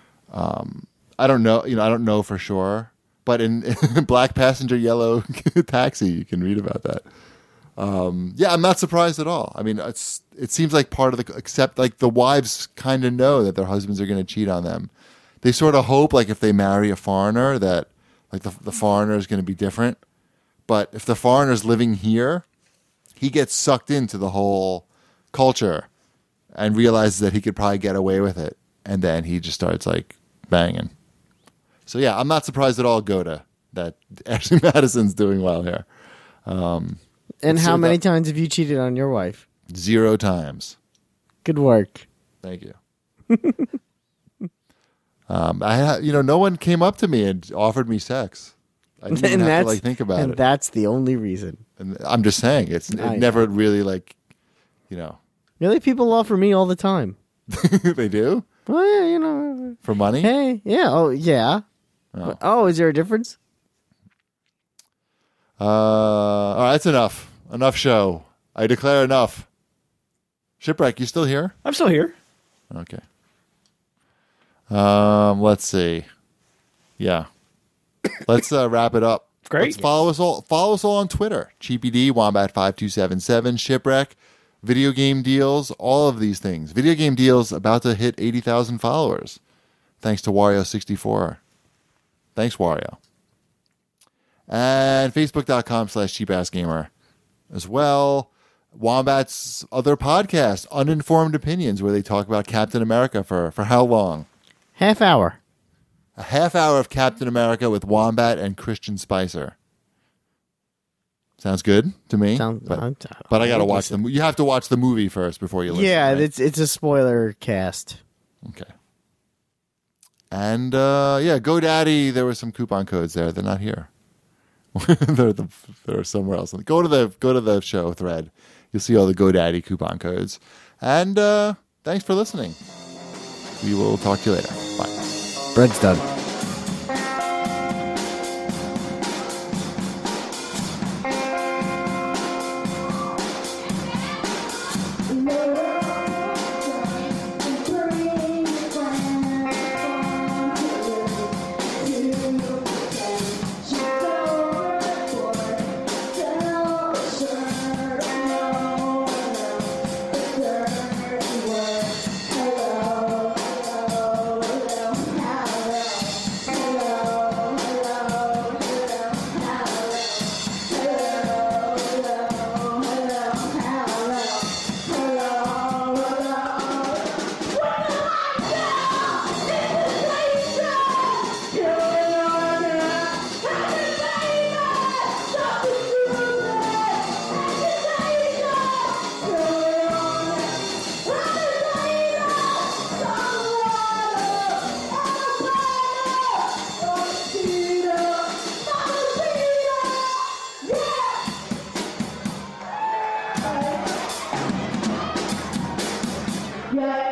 I don't know, I don't know for sure, but in Black Passenger Yellow Taxi, you can read about that. I'm not surprised at all. I mean, it seems like part of except like the wives kind of know that their husbands are going to cheat on them. They sort of hope like if they marry a foreigner that like the foreigner is going to be different. But if the foreigner's living here, he gets sucked into the whole culture and realizes that he could probably get away with it. And then he just starts like banging. So yeah, I'm not surprised at all, Goda, that Ashley Madison's doing well here. And how many times have you cheated on your wife? 0 times. Good work. Thank you. No one came up to me and offered me sex. I didn't even have to like think about it. And that's the only reason. And I'm just saying, it never really like, Really, people offer me all the time. They do? Well, yeah, For money? Hey, yeah, oh, yeah. Oh. Is there a difference? All right, that's enough. Enough show. I declare enough. Shipwreck, you still here? I'm still here. Okay. Let's see. Yeah. Let's wrap it up. Great. Let's follow us all on Twitter. CheapyD, Wombat5277, Shipwreck, Video Game Deals, all of these things. Video Game Deals about to hit 80,000 followers. Thanks to Wario64. Thanks, Wario. And Facebook.com/cheapassgamer as well. Wombat's other podcast, Uninformed Opinions, where they talk about Captain America for how long? Half hour. A half hour of Captain America with Wombat and Christian Spicer. Sounds good to me. But I got to watch them. You have to watch the movie first before you listen. Yeah, right? it's a spoiler cast. Okay. And GoDaddy, there were some coupon codes there. They're not here. they're somewhere else. Go to the show thread. You'll see all the GoDaddy coupon codes. And thanks for listening. We will talk to you later. Bye. Bread's done. Yeah.